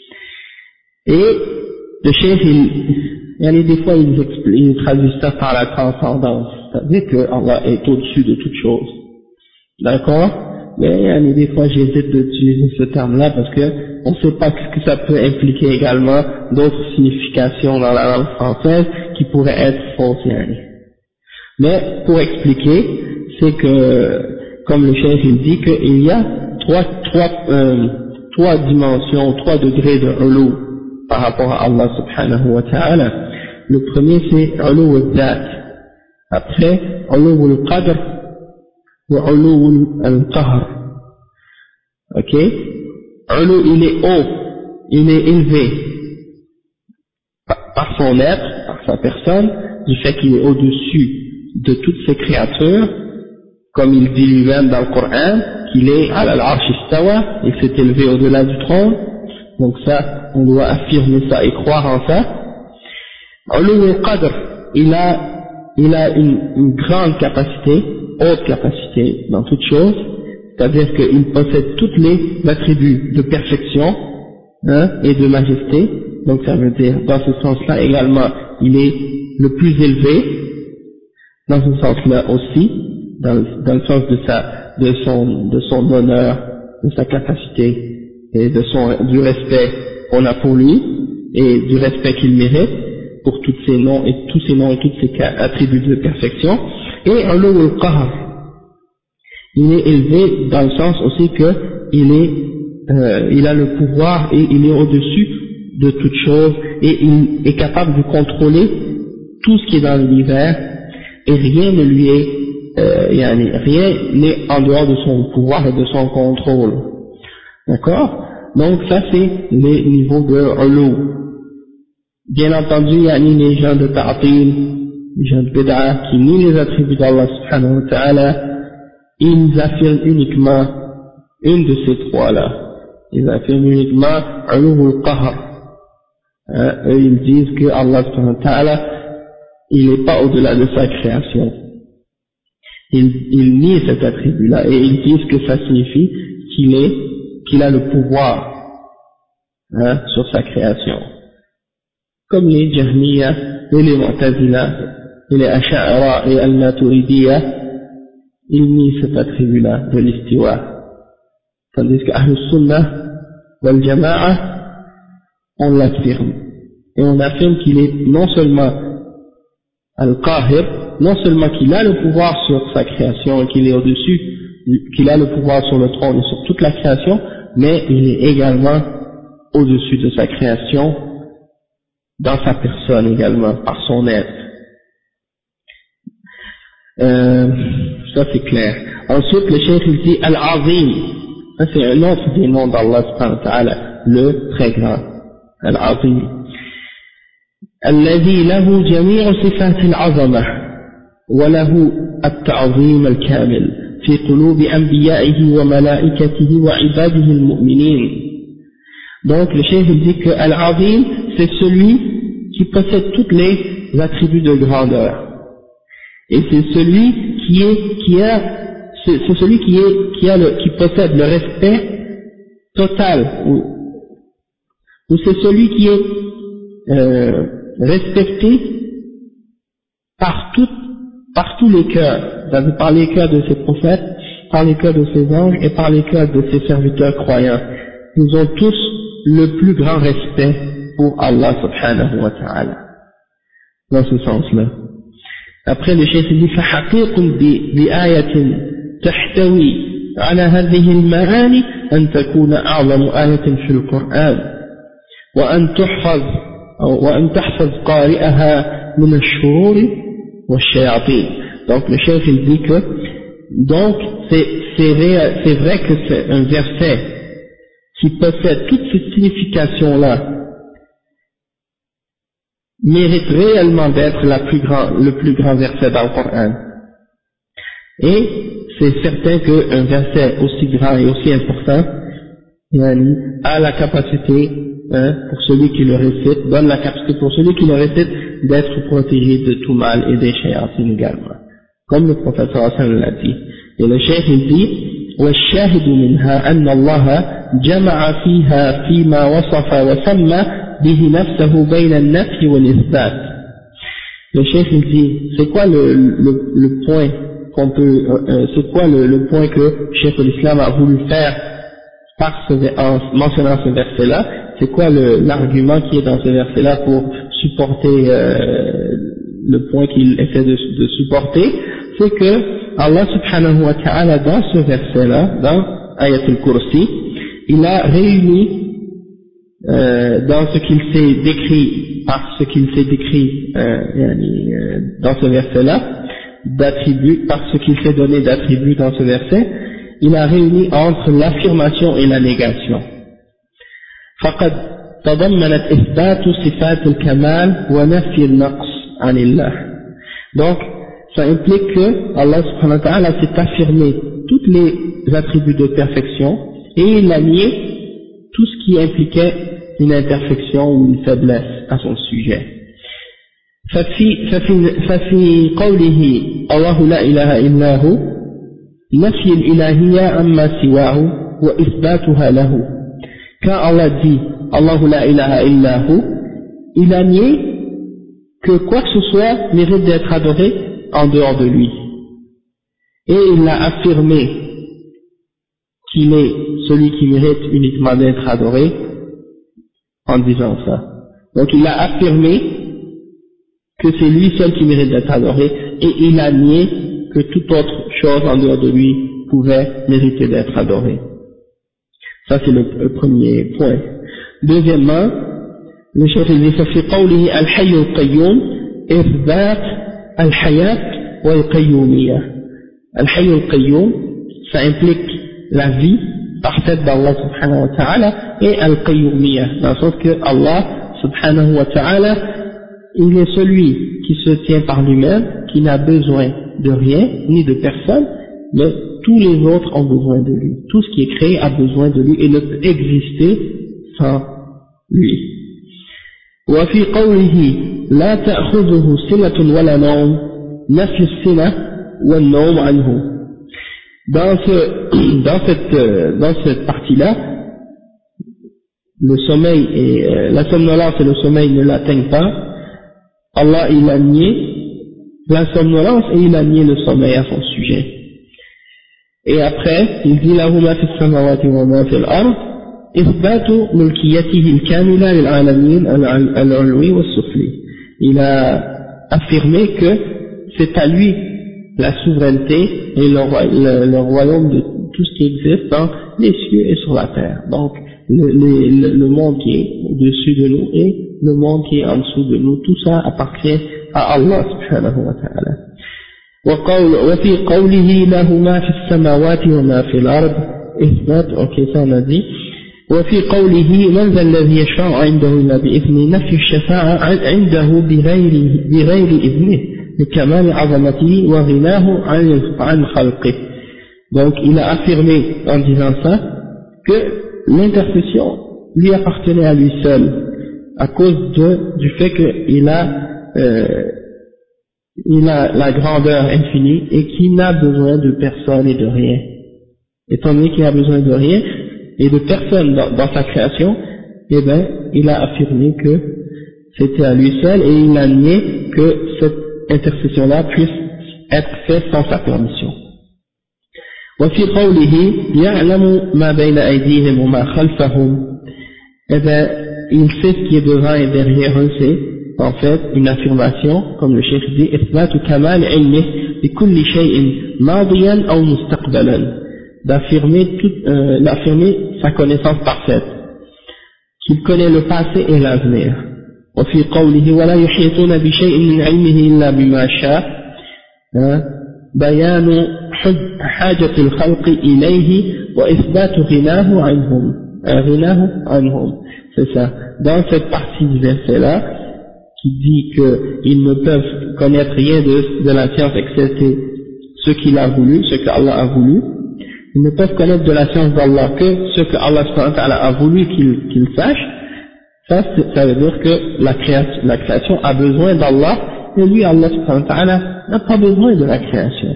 [SPEAKER 1] Et le chef, il, il y a des fois, ils, ils traduisent ça par la transcendance, c'est-à-dire que Allah est au-dessus de toute chose. D'accord? Mais il y a des fois, j'hésite d'utiliser ce terme-là parce que on ne sait pas ce que ça peut impliquer également d'autres significations dans la langue française qui pourraient être fausses. Mais pour expliquer, c'est que, comme le chef il dit, qu'il y a trois, trois, euh, trois dimensions, trois degrés de ulu par rapport à Allah subhanahu wa ta'ala. Le premier c'est ulu al-dhat, après ulu al-qadr wa ulu al-qahr. Ok? Ulu, il est haut, il est élevé par, par son être, par sa personne, du fait qu'il est au-dessus de toutes ses créatures, comme il dit lui-même dans le Coran, qu'il est à l'arsh istawa, il s'est élevé au-delà du trône. Donc ça, on doit affirmer ça et croire en ça. Ulu al-qadr, il a, il a une, une grande capacité, haute capacité dans toutes choses, c'est-à-dire qu'il possède tous les attributs de perfection, hein, et de majesté. Donc ça veut dire, dans ce sens-là également, il est le plus élevé, dans ce sens-là aussi, dans, dans le sens de sa, de son, de son honneur, de sa capacité, et de son, du respect qu'on a pour lui, et du respect qu'il mérite, pour tous ses noms, et tous ses noms et tous ses attributs de perfection. Et ulu al-qahr, il est élevé dans le sens aussi que il est euh, il a le pouvoir et il est au-dessus de toute chose et il est capable de contrôler tout ce qui est dans l'univers et rien ne lui est, euh, yani, rien n'est en dehors de son pouvoir et de son contrôle. D'accord? Donc ça c'est les niveaux de ulu. Bien entendu, yani les gens de ta'atil, les gens de bid'a qui nient les attributs d'Allah subhanahu wa ta'ala, ils affirment uniquement une de ces trois-là. Ils affirment uniquement ulu al-qahr. Hein, eux ils disent que Allah subhanahu wa ta'ala il n'est pas au-delà de sa création. Ils, ils nient cet attribut-là et ils disent que ça signifie qu'il est, qu'il a le pouvoir hein, sur sa création. Comme les Jahmiya et les Mu'tazila et les Ash'ara et Al-Maturidiyya, ils nient cet attribut-là de l'istiwa. Tandis que Ahlus Sunnah wal Jama'a, on l'affirme. Et on affirme qu'il est non seulement Al-Qahir, non seulement qu'il a le pouvoir sur sa création et qu'il est au-dessus, qu'il a le pouvoir sur le trône et sur toute la création, mais il est également au-dessus de sa création, dans sa personne également, par son être. Euh, ça c'est clair. Ensuite, le cheikh il dit Al-Azim, ça c'est un autre des noms d'Allah subhanahu wa ta'ala, le très grand, Al-Azim. الذي له جميع صفات العظمة وله التعظيم الكامل في قلوب أنبيائه وملائكته وعباده المؤمنين. Donc le cheikh dit que Al-Azim c'est celui qui possède tous les attributs de grandeur et c'est celui qui est qui a c'est, c'est celui qui est qui a le, qui possède le respect total ou, ou c'est celui qui est euh, respecté par, tout, par tous les cœurs, par les cœurs de ses prophètes, par les cœurs de ses anges et par les cœurs de ses serviteurs croyants. Ils ont tous le plus grand respect pour Allah subhanahu wa ta'ala. Dans ce sens-là. Après le cheikh dit فحقيق بآية تحتوي على هذه المعاني أن تكون أعظم آية في القرآن وأن تحفظ وأن تحفظ قارئها من الشرور والشياطين. Donc le cheikh il dit que donc c'est c'est vrai, c'est vrai que c'est un verset qui possède toute cette signification là mérite réellement d'être la plus grand, le plus grand verset dans le Coran. Et c'est certain qu'un verset aussi grand et aussi important a la capacité, hein, pour celui qui le récite, donne la capacité pour celui qui le récite d'être protégé de tout mal et des shayatines également. Comme le prophète sallallahu alayhi wa sallam l'a dit. Et le cheikh il dit والشاهد منها أن الله جمع فيها فيما وصف وسمى به نفسه بين النفي والإثبات. Le cheikh il dit c'est quoi le, le, le point qu'on peut euh, c'est quoi le, le point que Cheikh l'Islam a voulu faire par ce, en mentionnant ce verset là, c'est quoi le, l'argument qui est dans ce verset là pour supporter euh, le point qu'il essaie de, de supporter, c'est que Allah subhanahu wa ta'ala dans ce verset là, dans Ayat al-Kursi, il a réuni euh, dans ce qu'il s'est décrit, par ce qu'il s'est décrit euh, euh, dans ce verset là, d'attributs, par ce qu'il s'est donné d'attributs dans ce verset, il a réuni entre l'affirmation et la négation. فقد تضمنت إثبات صفات الكمال ونفي النقص عن الله. Donc ça implique que Allah subhanahu wa ta'ala s'est affirmé tous les attributs de perfection et il a nié tout ce qui impliquait une imperfection ou une faiblesse à son sujet. ففي, ففي, ففي قوله الله لا إله إلا هو نفي الإلهية عما سواه وإثباتها له. Quand Allah dit Allah la ilaha illa hu, il a nié que quoi que ce soit mérite d'être adoré en dehors de lui. Et il a affirmé qu'il est celui qui mérite uniquement d'être adoré en disant ça. Donc il a affirmé que c'est lui seul qui mérite d'être adoré et il a nié que toute autre chose en dehors de lui pouvait mériter d'être adoré. Ça c'est le, le premier point. Deuxièmement, le chef dit ففي قوله الحي القيوم إثبات الحياة والقيومية. الحي القيوم, ça implique la vie parfaite d'Allah subhanahu wa ta'ala et al-qayyumiyya, dans le sens que Allah subhanahu wa ta'ala, il est celui qui se tient par lui-même, qui n'a besoin de rien ni de personne, mais tous les autres ont besoin de lui. Tout ce qui est créé a besoin de lui et ne peut exister sans lui. وفي قوله لا تأخذه سنة ولا نوم نفي السنة والنوم عنه. Dans ce, dans cette, dans cette partie-là, le sommeil et la somnolence et le sommeil ne l'atteignent pas. Allah, il a nié la somnolence et il a nié le sommeil à son sujet. Et après, il dit lahuma fi samawati wa ma fi al-ard ithbatu mulkiyatihi al-kamila lil alamin al-ulwi was-sufli. Il a affirmé que c'est à lui la souveraineté et le, le, le royaume de tout ce qui existe dans les cieux et sur la terre. Donc, le, le, le monde qui est au-dessus de nous et le monde qui est en dessous de nous, tout ça appartient à Allah subhanahu wa ta'ala. وفي قوله له ما في السماوات وما في الأرض إثبات ok ça on a dit وفي قوله من ذا الذي يشفع عنده إلا بإذنه نفي الشفاعة عنده بغير بغير إذنه لكمال عظمته وغناه عن عن خلقه. Donc il a affirmé en disant ça que l'intercession lui appartenait à lui seul à cause de, du fait qu'il a euh, il a la grandeur infinie et qu'il n'a besoin de personne et de rien. Étant donné qu'il n'a besoin de rien et de personne dans, dans sa création, eh bien, il a affirmé que c'était à lui seul et il a nié que cette intercession-là puisse être faite sans sa permission. وفي قوله يعلم ما بين أيديهم وما خلفهم. Eh bien, il sait ce qui est devant et derrière eux, c'est en fait une affirmation, comme le cheikh dit, إثبات كمال علمه بكل شيء ماضيا أو مستقبلا, d'affirmer tout, euh, d'affirmer sa connaissance parfaite, qu'il connaît le passé et l'avenir. وفي قوله ولا يحيطون بشيء من علمه إلا بما شاء بيان حاجة الخلق إليه وإثبات غناه عنهم غناه عنهم. C'est ça. Dans cette partie du verset-là, qui dit qu'ils ne peuvent connaître rien de, de la science excepté ce qu'il a voulu, ce que Allah a voulu. Ils ne peuvent connaître de la science d'Allah que ce que Allah a voulu qu'ils qu'ils sachent. Ça, ça veut dire que la création, la création a besoin d'Allah, et lui, Allah n'a pas besoin de la création.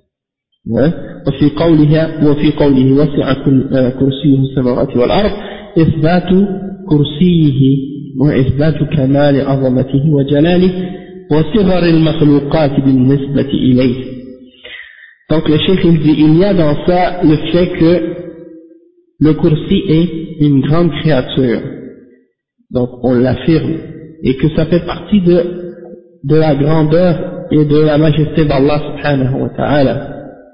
[SPEAKER 1] وفي قوله وفي قوله وسع كرسيه السماوات والأرض إثبات كرسيه وإثبات كمال عظمته وجلاله وصغر المخلوقات بالنسبة إليه. Donc le cheikh il dit, il y a dans ça le fait que le kursi est une grande créature, donc on l'affirme, et que ça fait partie de, de la grandeur et de la majesté d'Allah subhanahu wa ta'ala,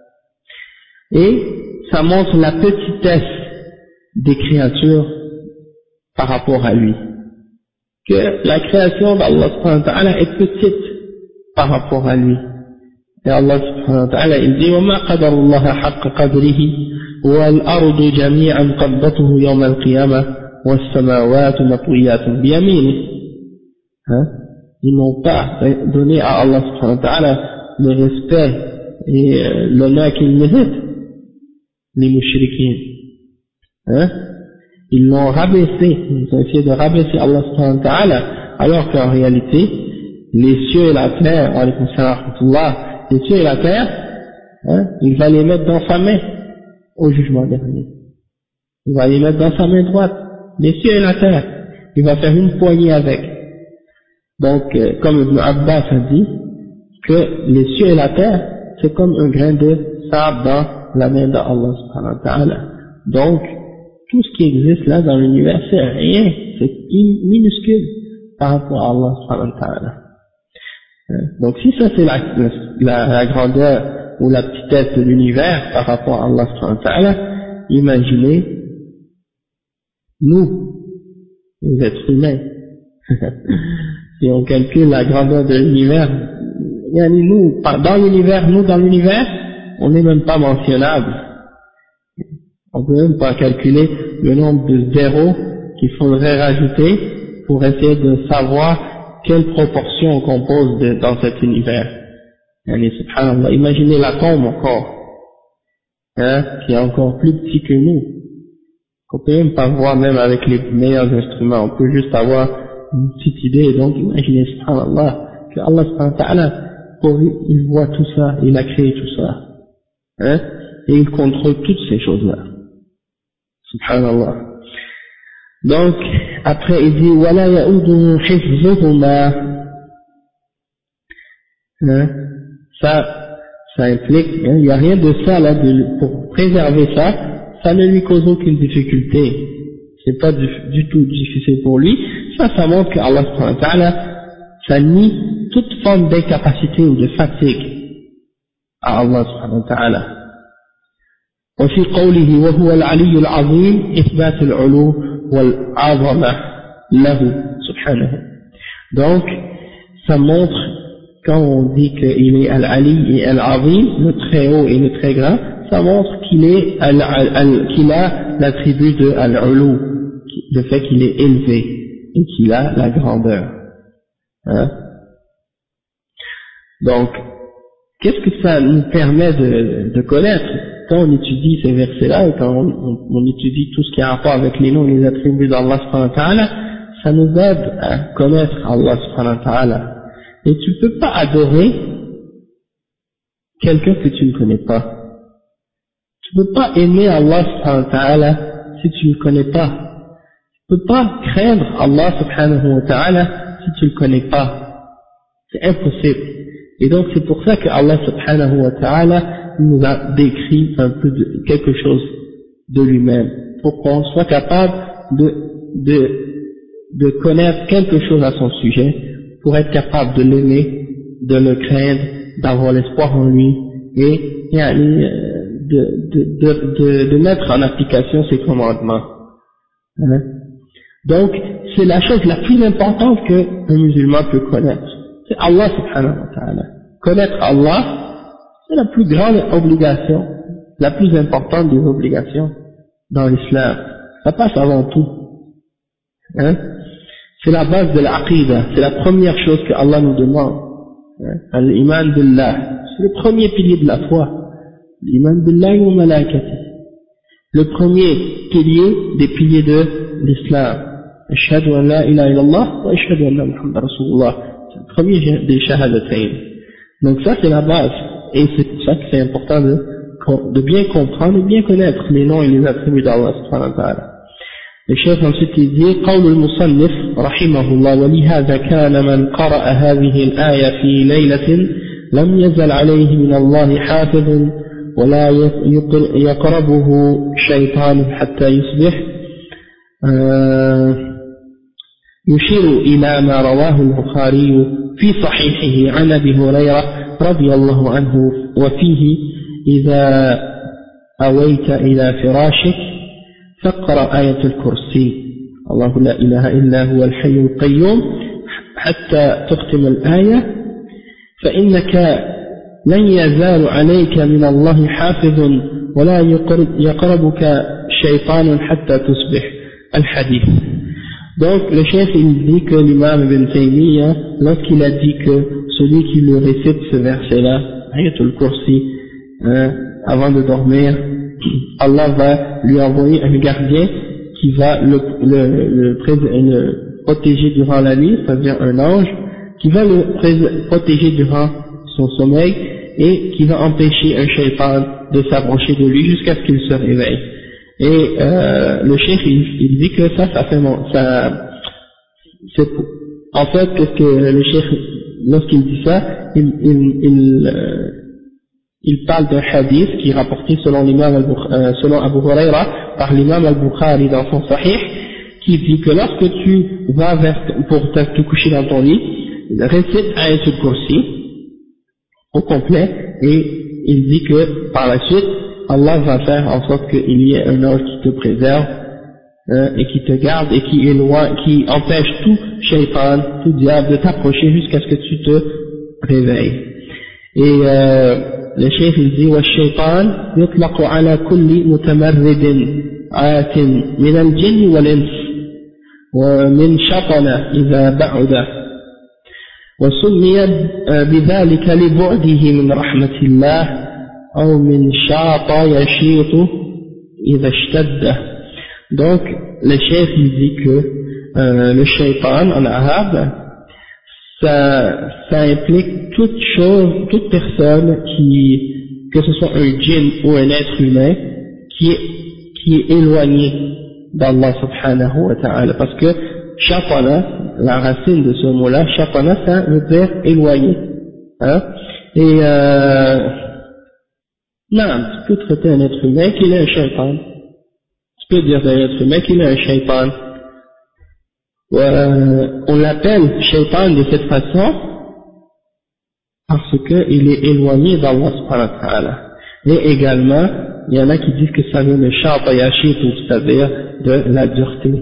[SPEAKER 1] et ça montre la petitesse des créatures par rapport à lui, que la création d'Allah subhanahu wa ta'ala est petite par rapport à lui. Et Allah subhanahu wa ta'ala il dit وَمَا قَدَرُ اللَّهَ حَقَّ قَدْرِهِ وَالْأَرْضُ جَمِيعًا قَبْضَتُهُ يَوْمَ الْقِيَامَةِ وَالسَّمَاوَاتُ مَطْوِيَّاتٌ بِيَمِينِهِ. Hein? Ils n'ont pas donné à Allah subhanahu wa ta'ala le respect et euh, l'honneur qu'il mérite, les mouchriquins. Hein? Ils l'ont rabaissé, ils ont essayé de rabaisser Allah subhanahu wa ta'ala, alors qu'en réalité, les cieux et la terre, alaykum salam wa rahmatullah, les cieux et la terre, hein, il va les mettre dans sa main au jugement dernier. Il va les mettre dans sa main droite, les cieux et la terre. Il va faire une poignée avec. Donc, euh, comme Ibn Abbas a dit, que les cieux et la terre, c'est comme un grain de sable dans la main d'Allah subhanahu wa ta'ala. Donc, tout ce qui existe là dans l'univers, c'est rien, c'est minuscule par rapport à Allah subhanahu wa ta'ala. Donc si ça c'est la, la, la grandeur ou la petitesse de l'univers par rapport à Allah subhanahu wa ta'ala, imaginez nous, les êtres humains, si on calcule la grandeur de l'univers, nous, dans l'univers, nous dans l'univers, on n'est même pas mentionnable. On ne peut même pas calculer le nombre de zéros qu'il faudrait rajouter pour essayer de savoir quelle proportion on compose de, dans cet univers. Yani, subhanallah, imaginez l'atome encore, hein, qui est encore plus petit que nous, qu'on peut même pas voir même avec les meilleurs instruments, on peut juste avoir une petite idée. Donc imaginez, subhanallah, que Allah subhanahu wa ta'ala, pour lui, il voit tout ça, il a créé tout ça, hein, et il contrôle toutes ces choses-là. Subhanallah. Donc, après il dit, وَلَا يَؤُدُ حِفْظُهُمَا, hein, ça, ça implique, hein, il n'y a rien de ça là, de, pour préserver ça, ça ne lui cause aucune difficulté, c'est pas du, du tout difficile pour lui, ça, ça montre que Allah subhanahu wa ta'ala, ça nie toute forme d'incapacité ou de fatigue à Allah subhanahu wa ta'ala. وفي قوله وهو العلي العظيم إثبات العلو والعظمة له سبحانه. Donc ça montre, quand on dit qu'il est Al-Ali et Al-Azim, le très haut et le très grand, ça montre qu'il est al, al, al, qu'il a l'attribut de Al-Ulu, le fait qu'il est élevé et qu'il a la grandeur, hein. Donc qu'est-ce que ça nous permet de, de connaître quand on étudie ces versets-là et quand on, on, on étudie tout ce qui a rapport avec les noms et les attributs d'Allah subhanahu wa ta'ala? Ça nous aide à connaître Allah subhanahu wa ta'ala. Et tu ne peux pas adorer quelqu'un que tu ne connais pas. Tu ne peux pas aimer Allah subhanahu wa ta'ala si tu ne le connais pas. Tu ne peux pas craindre Allah subhanahu wa ta'ala si tu ne le connais pas. C'est impossible. Et donc c'est pour ça que Allah subhanahu wa ta'ala nous a décrit un peu de quelque chose de lui-même, pour qu'on soit capable de, de, de connaître quelque chose à son sujet, pour être capable de l'aimer, de le craindre, d'avoir l'espoir en lui, et de, de, de, de, de mettre en application ses commandements. Hein? Donc, c'est la chose la plus importante qu'un musulman peut connaître. C'est Allah subhanahu wa ta'ala. Connaître Allah, c'est la plus grande obligation, la plus importante des obligations dans l'islam. Ça passe avant tout. Hein? C'est la base de l'aqidah, c'est la première chose que Allah nous demande. Hein? Al-iman billah, c'est le premier pilier de la foi. L'iman billahi wa malaikati. Le premier pilier des piliers de l'islam. Ashhadu an la ilaha illallah wa ashhadu anna Muhammad Rasulullah. C'est le premier des shahadatayn. Donc ça c'est la base. Et c'est pour ça que c'est important de, de bien comprendre et bien connaître les noms et les attributs d'Allah subhanahu wa ta'ala. Le chef ensuite il dit قول المصنف رحمه الله ولهذا كان من قرأ هذه الآية في ليلة لم يزل عليه من الله حافظ ولا يقربه شيطان حتى يصبح يشير إلى ما رواه البخاري في صحيحه عن أبي هريرة رضي الله عنه وفيه إذا أويت إلى فراشك فاقرأ آية الكرسي الله لا إله إلا هو الحي القيوم حتى تختم الآية فإنك لن يزال عليك من الله حافظ ولا يقربك شيطان حتى تصبح الحديث. Donc le chef il dit que l'imam Ibn Taymiyyah, lorsqu'il a dit que celui qui le récite ce verset-là, Ayatul Kursi, hein, avant de dormir, Allah va lui envoyer un gardien qui va le, le, le, le protéger durant la nuit, c'est-à-dire un ange, qui va le protéger durant son sommeil et qui va empêcher un shaytan de s'approcher de lui jusqu'à ce qu'il se réveille. Et euh, le chef il, il dit que ça, ça fait mon, ça, c'est en fait qu'est-ce que le chef, lorsqu'il dit ça, il, il, il, euh, il parle d'un hadith qui est rapporté selon l'imam euh, selon Abu Huraira par l'imam al-Bukhari dans son Sahih, qui dit que lorsque tu vas vers, pour te, te coucher dans ton lit, récite Ayatul Kursi au complet, et il dit que par la suite Allah va faire en sorte qu'il y ait un ange qui te préserve, hein, et qui te garde et qui éloigne, qui empêche tout shaitan, tout diable de t'approcher jusqu'à ce que tu te réveilles. Et euh, le cheikh il dit والشيطان يطلق على كل متمرد عات من الجن والإنس ومن شطن إذا بعد وسمي بذلك لبعده من رحمة الله أو من شاط يشيط إذا اشتد. Donc le cheikh il dit que euh, le shaitan en arabe ça, ça implique toute chose, toute personne qui, que ce soit un djinn ou un être humain, qui est, qui est éloigné d'Allah subhanahu wa ta'ala. Parce que shatana, la racine de ce mot-là, shatana, ça veut dire éloigné. Hein? Et euh, non, tu peux traiter un être humain qu'il est un shaitan. Tu peux dire d'un être humain qu'il est un shaitan. Euh, on l'appelle shaitan de cette façon parce qu'il est éloigné d'Allah subhanahu wa ta'ala. Et également, il y en a qui disent que ça vient de shata yashit, c'est-à-dire de la dureté.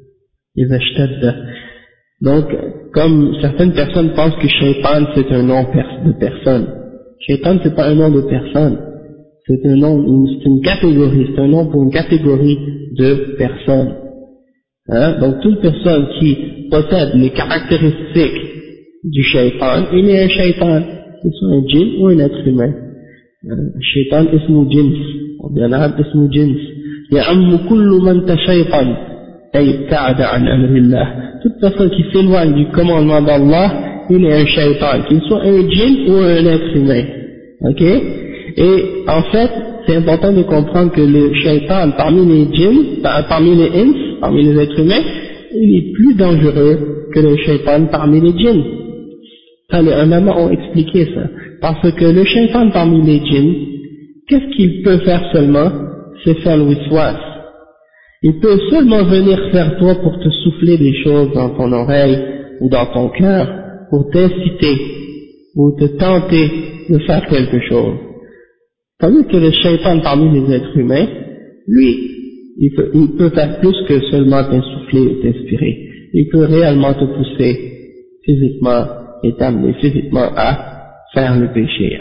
[SPEAKER 1] Donc, comme certaines personnes pensent que shaitan c'est un nom de personne. Shaitan c'est pas un nom de personne. C'est un nom, c'est une catégorie, c'est un nom pour une catégorie de personnes. Hein? Donc toute personne qui possède les caractéristiques du shaitan, il est un shaitan, que ce soit un djinn ou un être humain. Shaitan ismu jins, ou bien arabe ismu jins. يعم كل من تشيطن أي ابتعد عن أمر الله. Toute personne qui s'éloigne du commandement d'Allah, il est un shaitan, qu'il soit un djinn ou un être humain. Ok? Et en fait, c'est important de comprendre que le shaitan parmi les djinns, parmi les ins, parmi les êtres humains, il est plus dangereux que le shaitan parmi les djinns. Ça, les ulama ont expliqué ça. Parce que le shaitan parmi les djinns, qu'est-ce qu'il peut faire seulement? C'est faire le wiswas. Il peut seulement venir vers toi pour te souffler des choses dans ton oreille ou dans ton cœur, pour t'inciter, ou te tenter de faire quelque chose. Tandis que le shaitan parmi les êtres humains, lui, il peut, il peut faire plus que seulement t'insuffler ou t'inspirer. Il peut réellement te pousser physiquement et t'amener physiquement à faire le péché.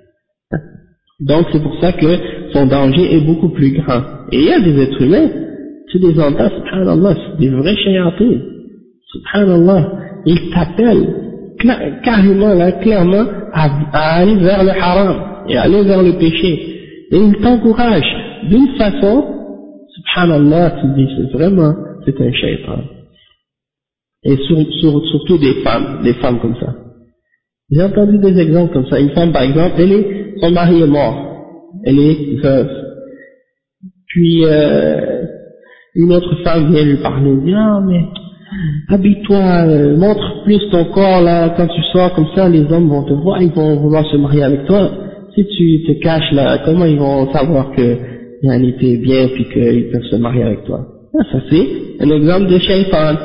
[SPEAKER 1] Donc c'est pour ça que son danger est beaucoup plus grand. Et il y a des êtres humains, tu les entends, subhanallah, c'est des vrais shayatins. Subhanallah, ils t'appellent carrément, là, clairement, à, à aller vers le haram et aller vers le péché. Et ils t'encouragent d'une façon, subhanallah, tu dis, c'est vraiment, c'est un shaitan. Et sur, sur, surtout des femmes, des femmes comme ça. J'ai entendu des exemples comme ça. Une femme, par exemple, elle est, son mari est mort. Elle est veuve. Puis, euh, une autre femme vient lui parler, elle dit, ah, mais, habille-toi, euh, montre plus ton corps, là, quand tu sors comme ça, les hommes vont te voir, ils vont vouloir se marier avec toi. Si tu te caches là, comment ils vont savoir que, y'en était bien, puis qu'ils peuvent se marier avec toi? Ah, ça c'est un exemple de shaitan.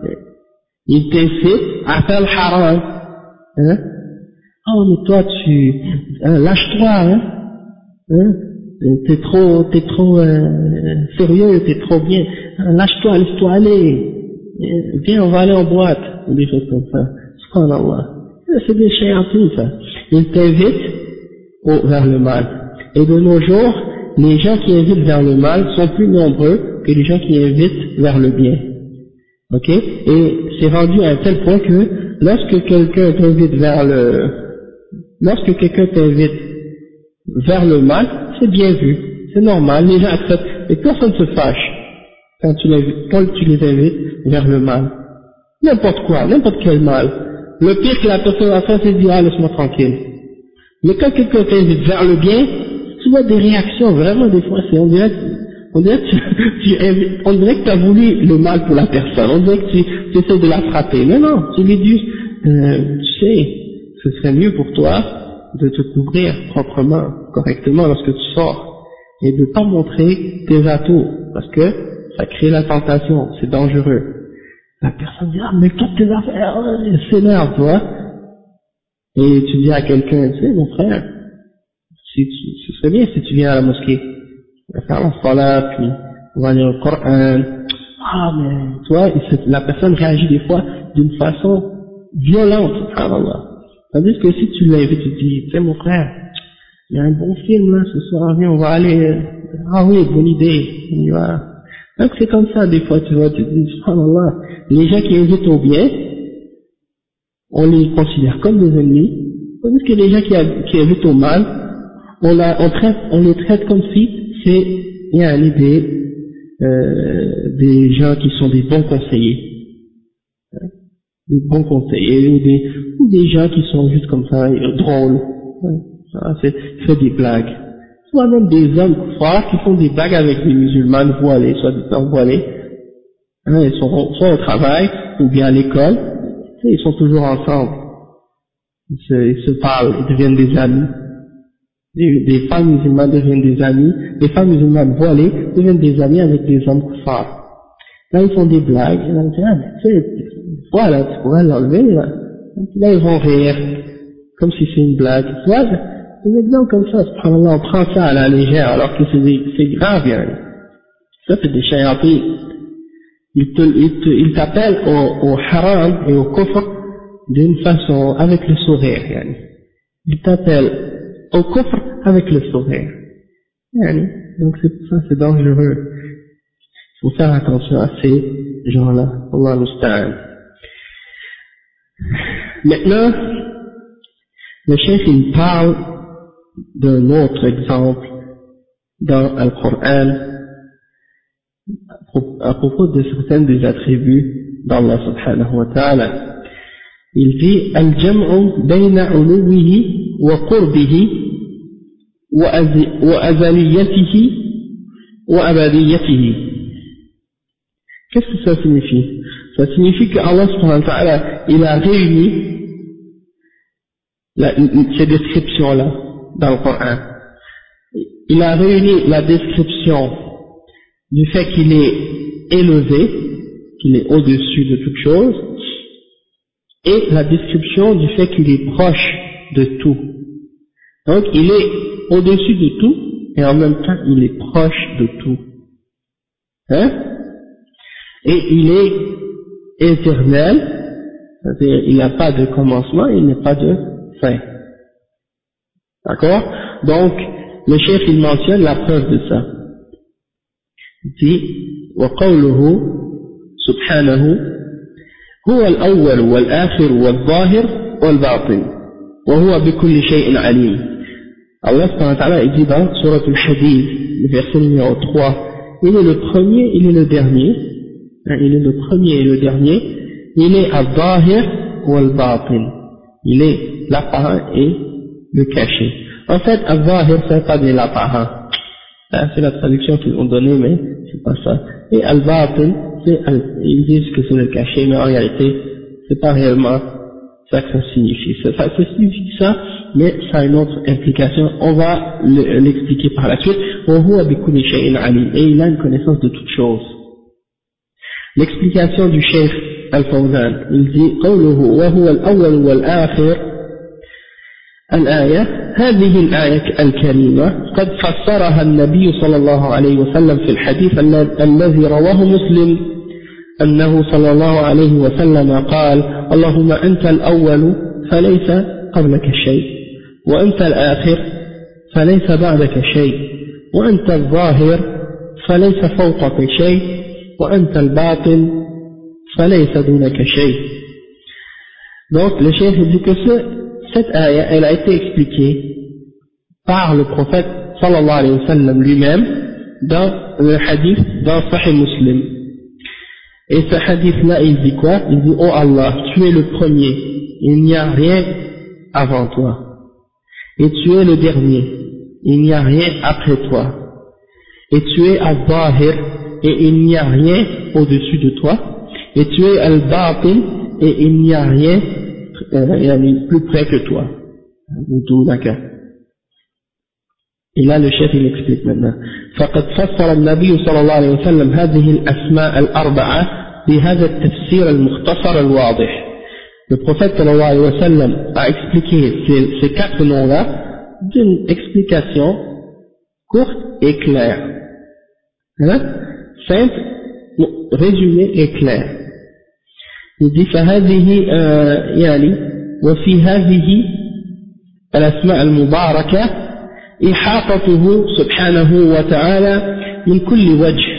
[SPEAKER 1] Il t'incite à faire le haram. Hein? Oh, mais toi, tu, hein, lâche-toi, hein? Hein? T'es trop, t'es trop, euh, sérieux, t'es trop bien. Hein, lâche-toi, laisse-toi aller. Viens, on va aller en boîte. Ou des choses comme ça. Subhanallah. C'est des shayatins, ça. Ils t'invitent au, vers le mal. Et de nos jours, les gens qui invitent vers le mal sont plus nombreux que les gens qui invitent vers le bien. Ok? Et c'est rendu à un tel point que lorsque quelqu'un t'invite vers le, lorsque quelqu'un t'invite vers le mal, c'est bien vu, c'est normal, les gens acceptent, et personne ne se fâche quand tu les, quand tu les invites vers le mal. N'importe quoi, n'importe quel mal. Le pire que la personne va faire, c'est de dire, ah, laisse-moi tranquille. Mais quand quelqu'un t'invite vers le bien, tu vois des réactions, vraiment des fois, c'est, on dirait que, on dirait que tu, tu, on dirait que tu as voulu le mal pour la personne, on dirait que tu, tu essaies de la frapper. Mais non, tu lui dis, euh, tu sais, ce serait mieux pour toi de te couvrir proprement, correctement lorsque tu sors, et de pas montrer tes atouts, parce que ça crée la tentation, c'est dangereux. La personne dit, ah, mais toi tes affaires, elle s'énerve, tu vois. Et tu dis à quelqu'un, tu sais, mon frère, si tu, ce serait bien si tu viens à la mosquée, on va faire la salat, puis on va lire le Coran, ah mais, tu vois, la personne réagit des fois d'une façon violente, subhanallah. Tandis que si tu l'invites, tu dis, tu sais mon frère, il y a un bon film là ce soir, viens, on va aller, ah oui, bonne idée, on y va. Donc c'est comme ça des fois, tu vois, tu te dis, subhanallah, les gens qui invitent au bien, on les considère comme des ennemis, tandis que les gens qui, qui invitent au mal, on, a, on, traite, on les traite comme si c'est, il y a une idée, euh, des gens qui sont des bons conseillers, hein, des bons conseillers, ou des, ou des gens qui sont juste comme ça, euh, drôles, hein, ah, c'est, fait des blagues. Soit même des hommes forts qui font des blagues avec des musulmans voilés, soit des hommes voilés, hein, ils sont soit au travail, ou bien à l'école, ils sont toujours ensemble, ils se, ils se parlent, ils deviennent des amis. Des, des femmes musulmanes deviennent des amis, des femmes musulmanes voilées deviennent des amis avec des hommes kuffars. Là, ils font des blagues, et là, ils disent, ah, mais tu sais, voilà, tu pourrais l'enlever, là. Là, ils vont rire, comme si c'est une blague. Tu vois, des exemples comme ça, subhanallah, on prend ça à la légère, alors que c'est, c'est grave, hein. Ça, c'est des shayatis. Ils te, ils te, ils t'appellent au, au haram et au kufr d'une façon, avec le sourire, yani. Ils t'appellent au kufr avec le sourire. Yani. Donc c'est pour ça, c'est dangereux. Il faut faire attention à ces gens-là. Allah musta'an. Maintenant, le chef il parle d'un autre exemple dans le Coran à propos de certains des attributs d'Allah subhanahu wa ta'ala. Il dit al-jam'u bayna 'uluwihi wa qurbihi wa azaliyatihi wa abadiyatihi. Qu'est-ce que ça signifie? Ça signifie que Allah subhanahu wa ta'ala il a réuni la, ces descriptions-là dans le Coran. Il a réuni la description du fait qu'il est élevé, qu'il est au-dessus de toute chose, et la description du fait qu'il est proche de tout. Donc il est au-dessus de tout, et en même temps il est proche de tout. Hein? Et il est éternel, c'est-à-dire il n'a pas de commencement, il n'a pas de fin. D'accord? Donc, le chef il mentionne la preuve de ça. Il dit, وقوله سبحانه هو الأول والآخر والظاهر والباطن وهو بكل شيء عليم. Allah subhanahu wa ta'ala il dit dans Surat al-Hadid, le verset numéro trois, il est le premier, il est le dernier, il est le premier et le dernier, il est al-Zahir ou al-Batin, il est l'apparent et le caché. En fait, al-Zahir c'est pas de l'apparent, c'est la traduction qu'ils ont donnée, mais c'est pas ça. Et al-Batin, c'est, ils disent que c'est le caché, mais en réalité, c'est pas réellement ça que ça signifie. Ça, ça, ça signifie ça, mais ça a une autre implication. On va l'expliquer par la suite. Et il a une connaissance de toutes choses. L'explication du chef Al-Fawzan, il dit قوله وهو الأول والآخر الآية هذه الآية الكريمة قد فسرها النبي صلى الله عليه وسلم في الحديث الذي رواه مسلم أنه صلى الله عليه وسلم قال اللهم أنت الأول فليس قبلك شيء وأنت الآخر فليس بعدك شيء وأنت الظاهر فليس فوقك شيء وأنت الباطن فليس دونك شيء. Donc le chef dit que ce, cette ayah elle a été expliquée par le prophète sallallahu alayhi wa sallam lui-même dans le hadith dans Sahih Muslim. Et ce hadith-là, il dit quoi? Il dit, oh Allah, tu es le premier, il n'y a rien avant toi. Et tu es le dernier, il n'y a rien après toi. Et tu es al-Zahir, et il n'y a rien au-dessus de toi. Et tu es al-Batin, et il n'y a rien euh, plus près que toi. D'accord. Et là, le chef, il explique maintenant. فقد فسر النبي صلى الله عليه وسلم هذه الأسماء الأربعة بهذا التفسير المختصر الواضح. Le prophète sallallahu alayhi wa sallam a expliqué ces, ces quatre noms-là d'une explication courte et claire. Hein? Simple, résumé est clair. Il dit فهذه يعني وفي هذه الأسماء المباركة إحاطته سبحانه وتعالى من كل وجه.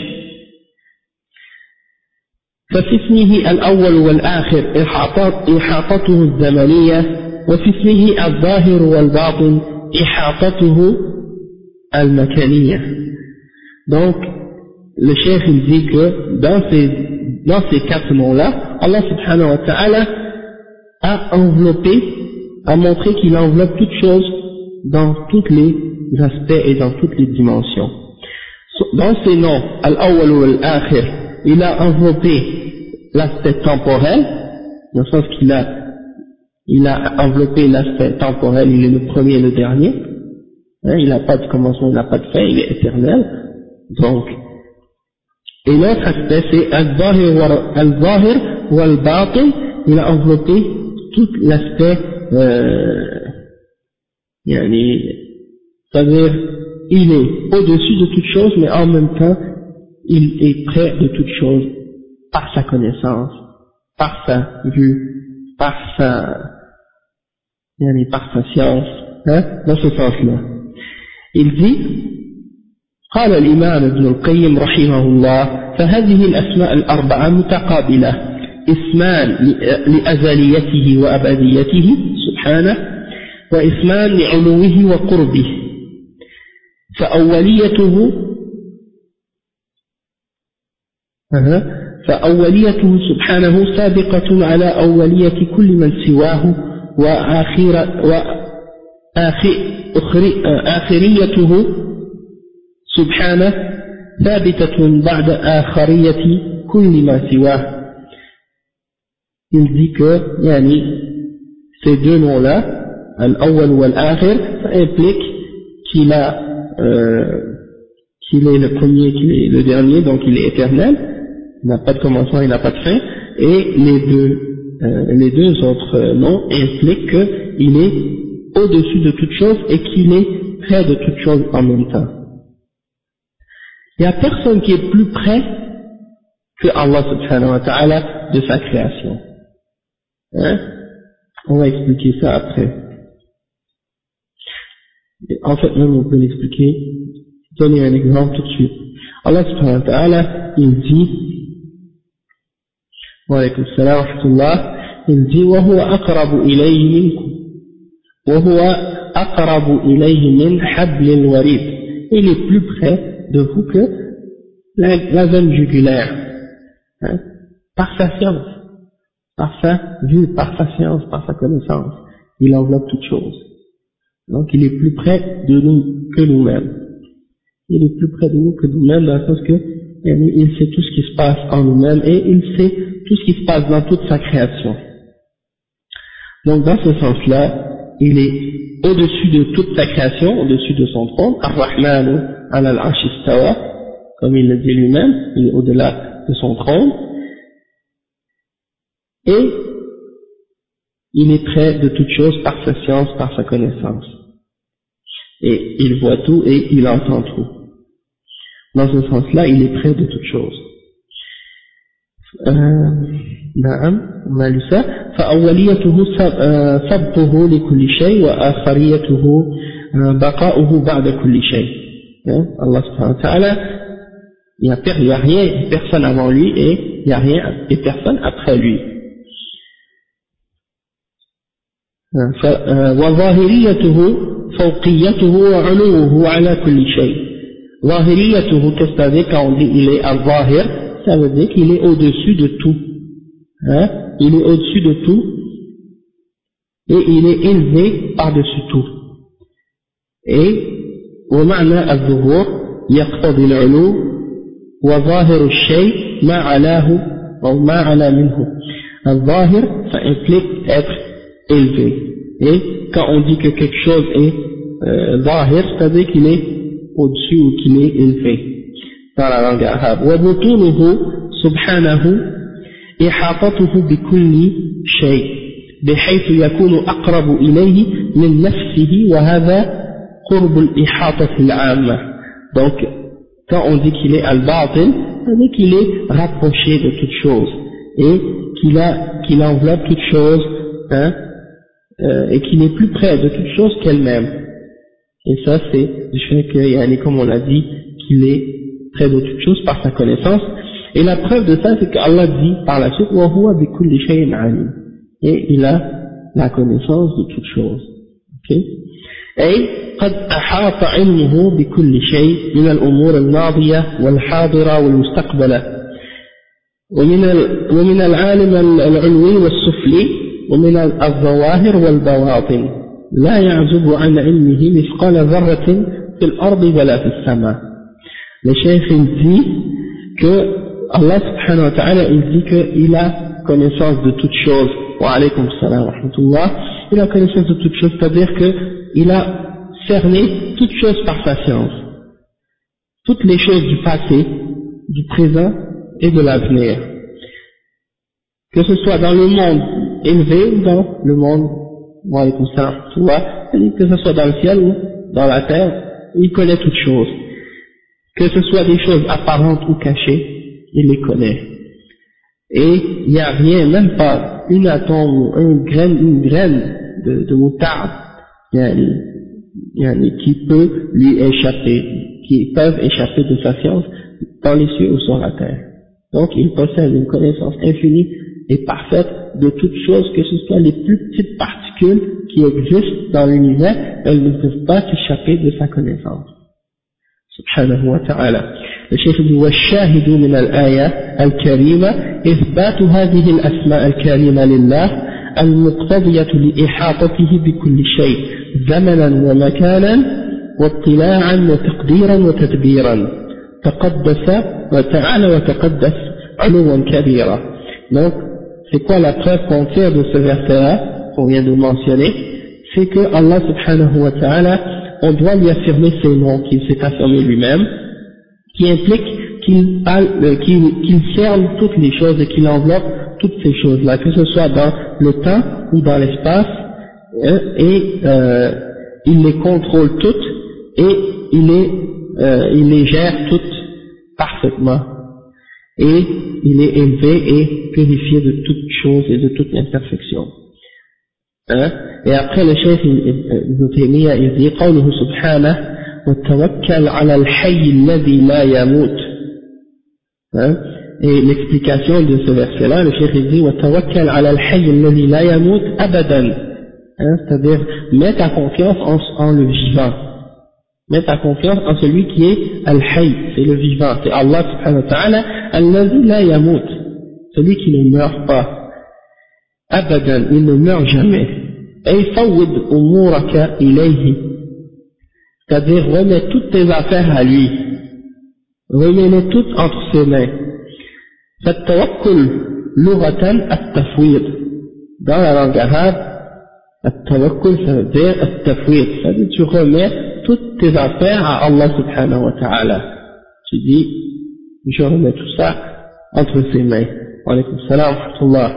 [SPEAKER 1] ففي اسمه الأول والآخر إحاطته الزمنية، وفي اسمه الظاهر والباطن إحاطته المكانية. Donc le cheikh il dit que dans ces, dans ces quatre noms-là, Allah subhanahu wa ta'ala a enveloppé, a montré qu'il enveloppe toutes choses dans tous les aspects et dans toutes les dimensions. Dans ces noms, Al-Awwal ou Al-Akhir, il a enveloppé l'aspect temporel, dans le sens qu'il a, il a enveloppé l'aspect temporel, il est le premier et le dernier, hein, il n'a pas de commencement, il n'a pas de fin, il est éternel. Donc, et l'autre aspect c'est Al-Zahir ou Al-Batin, il a enveloppé tout l'aspect, euh, yani, c'est-à-dire, il est au-dessus de toute chose, mais en même temps, il est près de toute chose par sa connaissance, par sa vue, par sa, yani, par sa science, hein, dans ce sens-là. Il dit, قال الإمام ابن القيم رحمه الله فهذه الأسماء الأربعة متقابلة، اسمان لأزليته وأبديته سبحانه، واسمان لعلوه وقربه. فأوليته فأوليته سبحانه سابقة على أولية كل من سواه، وآخريته سبحانه ثابتة بعد آخرية كل ما سواه. Il dit que yani, ces deux noms-là, Al-Awwal ou Al-Akhir, ça implique qu'il a euh, qu'il est le premier, qu'il est le dernier, donc il est éternel, il n'a pas de commencement, il n'a pas de fin, et les deux, euh, les deux autres noms impliquent qu'il est au-dessus de toute chose et qu'il est près de toute chose en même temps. Il n'y a personne qui est plus près que Allah subhanahu wa ta'ala de sa création. Hein? On va expliquer ça après. En fait, même on peut l'expliquer. Donner un exemple tout de suite. Allah subhanahu wa ta'ala, il dit, wa alaykum salam wa rahmatullah, il dit, wa huwa aqrabu ilayhi minkum, wa huwa aqrabu ilayhi min hablil warid. Il est plus près de vous que la, la veine jugulaire, hein, par sa science, par sa vue, par sa science, par sa connaissance, il enveloppe toute chose. Donc il est plus près de nous que nous-mêmes. Il est plus près de nous que nous-mêmes dans le sens que il sait tout ce qui se passe en nous-mêmes et il sait tout ce qui se passe dans toute sa création. Donc dans ce sens-là, il est au-dessus de toute sa création, au-dessus de son trône, Ar-Rahmanu ala al-Arsh istawa, comme il le dit lui-même, il est au-delà de son trône, et il est près de toute chose par sa science, par sa connaissance. Et il voit tout et il entend tout. Dans ce sens-là, il est près de toute chose. نعم ما لسا فأوليته سبقه لكل شيء وآخريته بقاؤه بعد كل شيء. Allah subhanahu wa ta'ala, il n'y a rien, personne avant lui et il n'y a rien et personne après lui. وظاهريته فوقيته وعلوه على كل شيء. ظاهريته, qu'est-ce que ça veut dire quand on dit il est al-zahir? Ça veut dire qu'il est au-dessus de tout. Hein? Il est au-dessus de tout et il est élevé par-dessus tout. Et ومعنى الظهور يقتضي العلو وظاهر الشيء ما علاه أو ما على منه. الظاهر, ça implique être élevé. Et quand on dit que quelque chose est euh, zahir, c'est-à-dire qu'il est au-dessus ou qu'il est élevé. dans la langue arabe. وبطوله سبحانه إحاطته بكل شيء بحيث يكون أقرب إليه من نفسه وهذا قرب الإحاطة العامة. Donc, quand on dit qu'il est al-batin, on dit qu'il est rapproché de toute chose, et qu'il a, qu'il enveloppe toute chose, hein, euh, et qu'il est plus près de toute chose qu'elle-même. Et ça, c'est du fait que, comme on l'a dit, qu'il est près de toute chose par sa connaissance. Et la preuve de ça, c'est qu'Allah dit par la suite, wa huwa bi kulli shay'in alim. Et il a la connaissance de toute chose. Ok? Et قد أحاط علمه بكل شيء من الأمور الماضية والحاضرة والمستقبلة ومن ومن العالم العلوي والسفلي ومن الظواهر والبواطن لا يعزب عن علمه مثقال ذرة في الأرض ولا في السماء. Le cheikh dit que Allah subhanahu wa ta'ala, il dit qu'il a connaissance de toutes choses. Wa alaykum salam wa rahmatullah. Il a connaissance de toutes choses, c'est-à-dire qu'il a cerné toutes choses par sa science. Toutes les choses du passé, du présent et de l'avenir. Que ce soit dans le monde élevé ou dans le monde, wa alaykum salam wa rahmatullah, que ce soit dans le ciel ou dans la terre, il connaît toutes choses. Que ce soit des choses apparentes ou cachées, il les connaît. Et il n'y a rien, même pas une atome ou une graine, une graine de, de moutarde, qui peut lui échapper, qui peuvent échapper de sa science dans les cieux ou sur la terre. Donc il possède une connaissance infinie et parfaite de toutes choses, que ce soit les plus petites particules qui existent dans l'univers, elles ne peuvent pas s'échapper de sa connaissance. سبحانه وتعالى. الشيخ يقول والشاهد من الآية الكريمة إثبات هذه الأسماء الكريمة لله المقتضية لإحاطته بكل شيء زمنا ومكانا واطلاعا وتقديرا وتدبيرا تقدس وتعالى وتقدس علوا كبيرا. Donc c'est quoi la preuve qu'on tire de ce verset-là qu'on vient de mentionner? C'est que Allah subhanahu wa ta'ala, on doit lui affirmer ses noms qu'il s'est affirmé lui-même, qui implique qu'il, euh, qu'il, qu'il cerne toutes les choses et qu'il enveloppe toutes ces choses-là, que ce soit dans le temps ou dans l'espace, hein, et euh, il les contrôle toutes et il les, euh, il les gère toutes parfaitement. Et il est élevé et purifié de toutes choses et de toute imperfection. Hein? Et après le chef Ibn Taymiyyah il dit قوله سبحانه وتوكل على الحي الذي لا يموت. Hein? Et l'explication de ce verset là, le chef il dit وتوكل على الحي الذي لا يموت أبدا. Hein? C'est-à-dire mets ta confiance en, en le vivant, mets ta confiance en celui qui est al-hayy, c'est le vivant, c'est Allah subhanahu wa ta'ala alladhi la yamut, celui qui ne meurt pas. Abadan, il ne meurt jamais. Et fawwid umuraka ilayhi, c'est-à-dire remets toutes tes affaires à lui, remets-les toutes entre ses mains. At-tawakkul lughatan at-tafwid, dans la langue arabe, at-tawakkul ça veut dire at-tafwid, c'est-à-dire tu remets toutes tes affaires à Allah subhanahu wa ta'ala. Tu dis, je remets tout ça entre ses mains. Wa alaykum salam wa rahmatullah.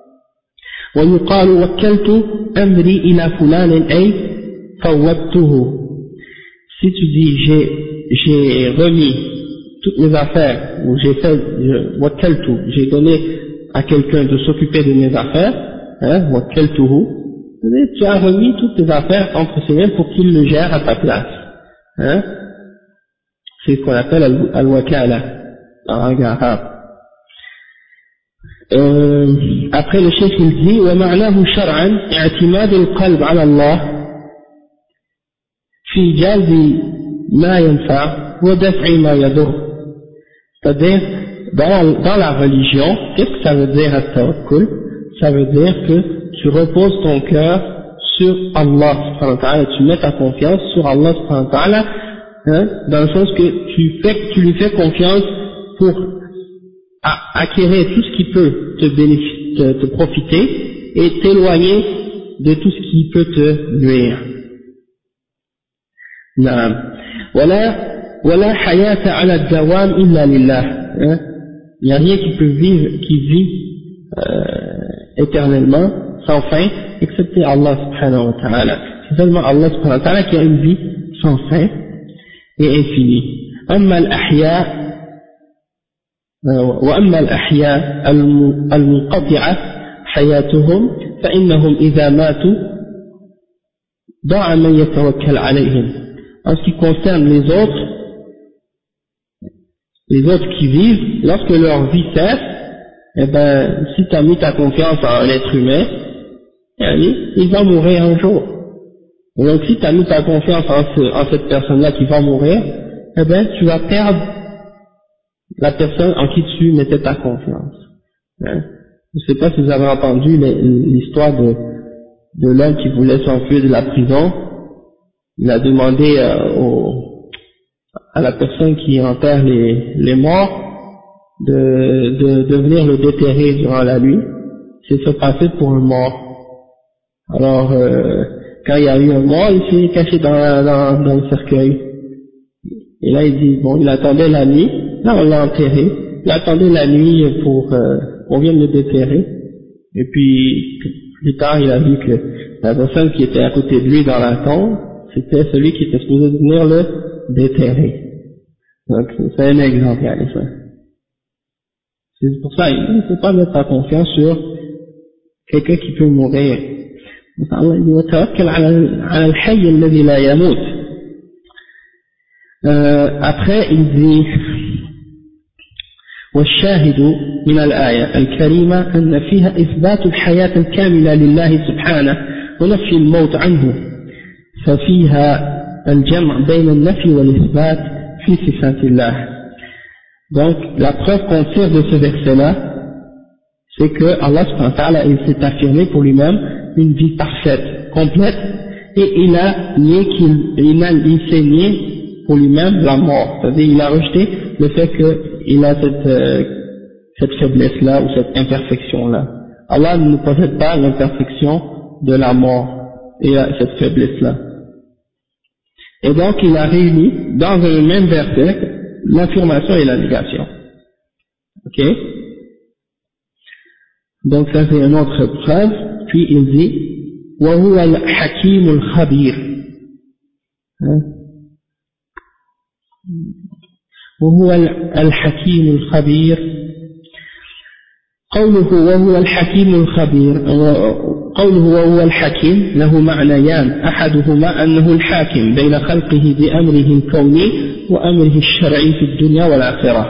[SPEAKER 1] ويقال وكلت أمري إلى فلان أي فوضته. Si tu dis j'ai, j'ai remis toutes mes affaires, ou j'ai fait, وكلت, j'ai donné à quelqu'un de s'occuper de mes affaires, hein, وكلته, tu as remis toutes tes affaires entre ses mains pour qu'il le gère à ta place. Hein? C'est ce qu'on appelle al-wakala en langue arabe. Euh, après le chef il dit ومعناه شرعا اعتماد القلب على الله في جلب ما ينفع ودفع ما يضر. C'est-à-dire dans, dans la religion, qu'est-ce que ça veut dire at-tawakkul? Ça veut dire que tu reposes ton cœur sur Allah subhanahu wa ta'ala, tu mets ta confiance sur Allah subhanahu wa ta'ala, hein, dans le sens que tu fais, tu lui fais confiance pour à acquérir tout ce qui peut te bénéficier, te, te profiter et t'éloigner de tout ce qui peut te nuire. Naam. Wala wala hayata ala ad-dawam illa lillah. Il n'y a rien qui peut vivre, qui vit euh, éternellement, sans fin, excepté Allah subhanahu wa ta'ala. C'est seulement Allah subhanahu wa ta'ala qui a une vie sans fin et infinie. أما الأحياء وأما الأحياء المنقطعة حياتهم فإنهم إذا ماتوا ضاع من يتوكل عليهم. En ce qui concerne les autres, les autres qui vivent, lorsque leur vie cesse, eh ben, si tu as mis ta confiance en un être humain, il va mourir un jour. Et donc si tu as mis ta confiance en, ce, en cette personne-là qui va mourir, eh ben, tu vas perdre la personne en qui tu mettais ta confiance. Hein? Je ne sais pas si vous avez entendu l'histoire de, de l'homme qui voulait s'enfuir de la prison. Il a demandé euh, au, à la personne qui enterre les, les morts de, de, de venir le déterrer durant la nuit. C'est se passer pour un mort. Alors, euh, quand il y a eu un mort, il s'est caché dans, dans, dans le cercueil. Et là, il dit, bon, il attendait la nuit. Là, on l'a enterré. Il attendait la nuit pour euh, qu'on vienne le déterrer. Et puis, plus tard, il a vu que la personne qui était à côté de lui dans la tombe, c'était celui qui était supposé venir le déterrer. Donc, c'est un exemple, ça. C'est pour ça, il ne faut pas mettre sa confiance sur quelqu'un qui peut mourir. Allah dit, وَتَوَكَّلْ عَلَى الْحَيِّ الَّذِي لَا يَمُوتُ. Après, il dit, والشاهد من الآية الكريمة أن فيها إثبات الحياة الكاملة لله سبحانه ونفي الموت عنه، ففيها الجمع بين النفي والإثبات في صفات الله. Donc, la preuve qu'on tire de ce verset-là, c'est que Allah subhanahu wa ta'ala, il s'est affirmé pour lui-même une vie parfaite, complète, et il a nié qu'il, il, a, il s'est nié pour lui-même la mort. C'est-à-dire, il a rejeté le fait qu'il a cette, euh, cette faiblesse-là ou cette imperfection-là. Allah ne possède pas l'imperfection de la mort et cette faiblesse-là. Et donc, il a réuni dans un même verset l'affirmation et la négation. Ok? Donc ça c'est une autre preuve. Puis il dit وَهُوَ الْحَكِيمُ الْخَبِيرُ وَهُوَ الْحَكِيمُ الْخَبِيرُ قوله وهو الحكيم الخبير قوله وهو الحكيم له معنيان، أحدهما أنه الحاكم بين خلقه بأمره الكوني وأمره الشرعي في الدنيا والآخرة،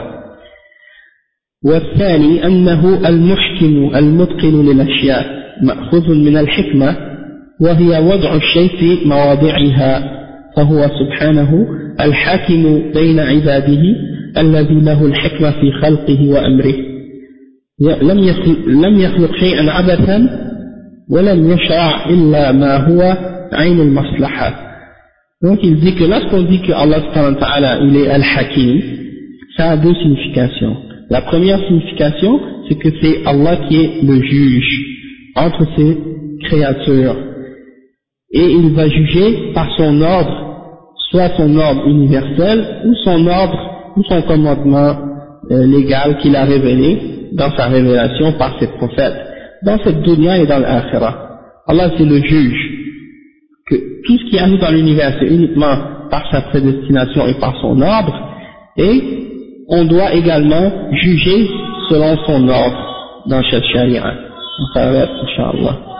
[SPEAKER 1] والثاني أنه المحكم المتقن للأشياء مأخوذ من الحكمة وهي وضع الشيء في مواضعها، فهو سبحانه الحاكم بين عباده الذي له الحكمة في خلقه وأمره، لم يخلق, لم يخلق شيئا عبثا ولم يشرع إلا ما هو عين المصلحة. Donc il dit que lorsqu'on dit que Allah subhanahu wa ta'ala il est Al-Hakim, ça a deux significations. La première signification, c'est que c'est Allah qui est le juge entre ses créatures, et il va juger par son ordre, soit son ordre universel ou son ordre ou son commandement euh, légal qu'il a révélé dans sa révélation par ses prophètes, dans cette dunya et dans l'akhirah. Allah c'est le juge, que tout ce qui arrive dans l'univers c'est uniquement par sa prédestination et par son ordre, et on doit également juger selon son ordre dans cette charia. On s'arrête, Inch'Allah.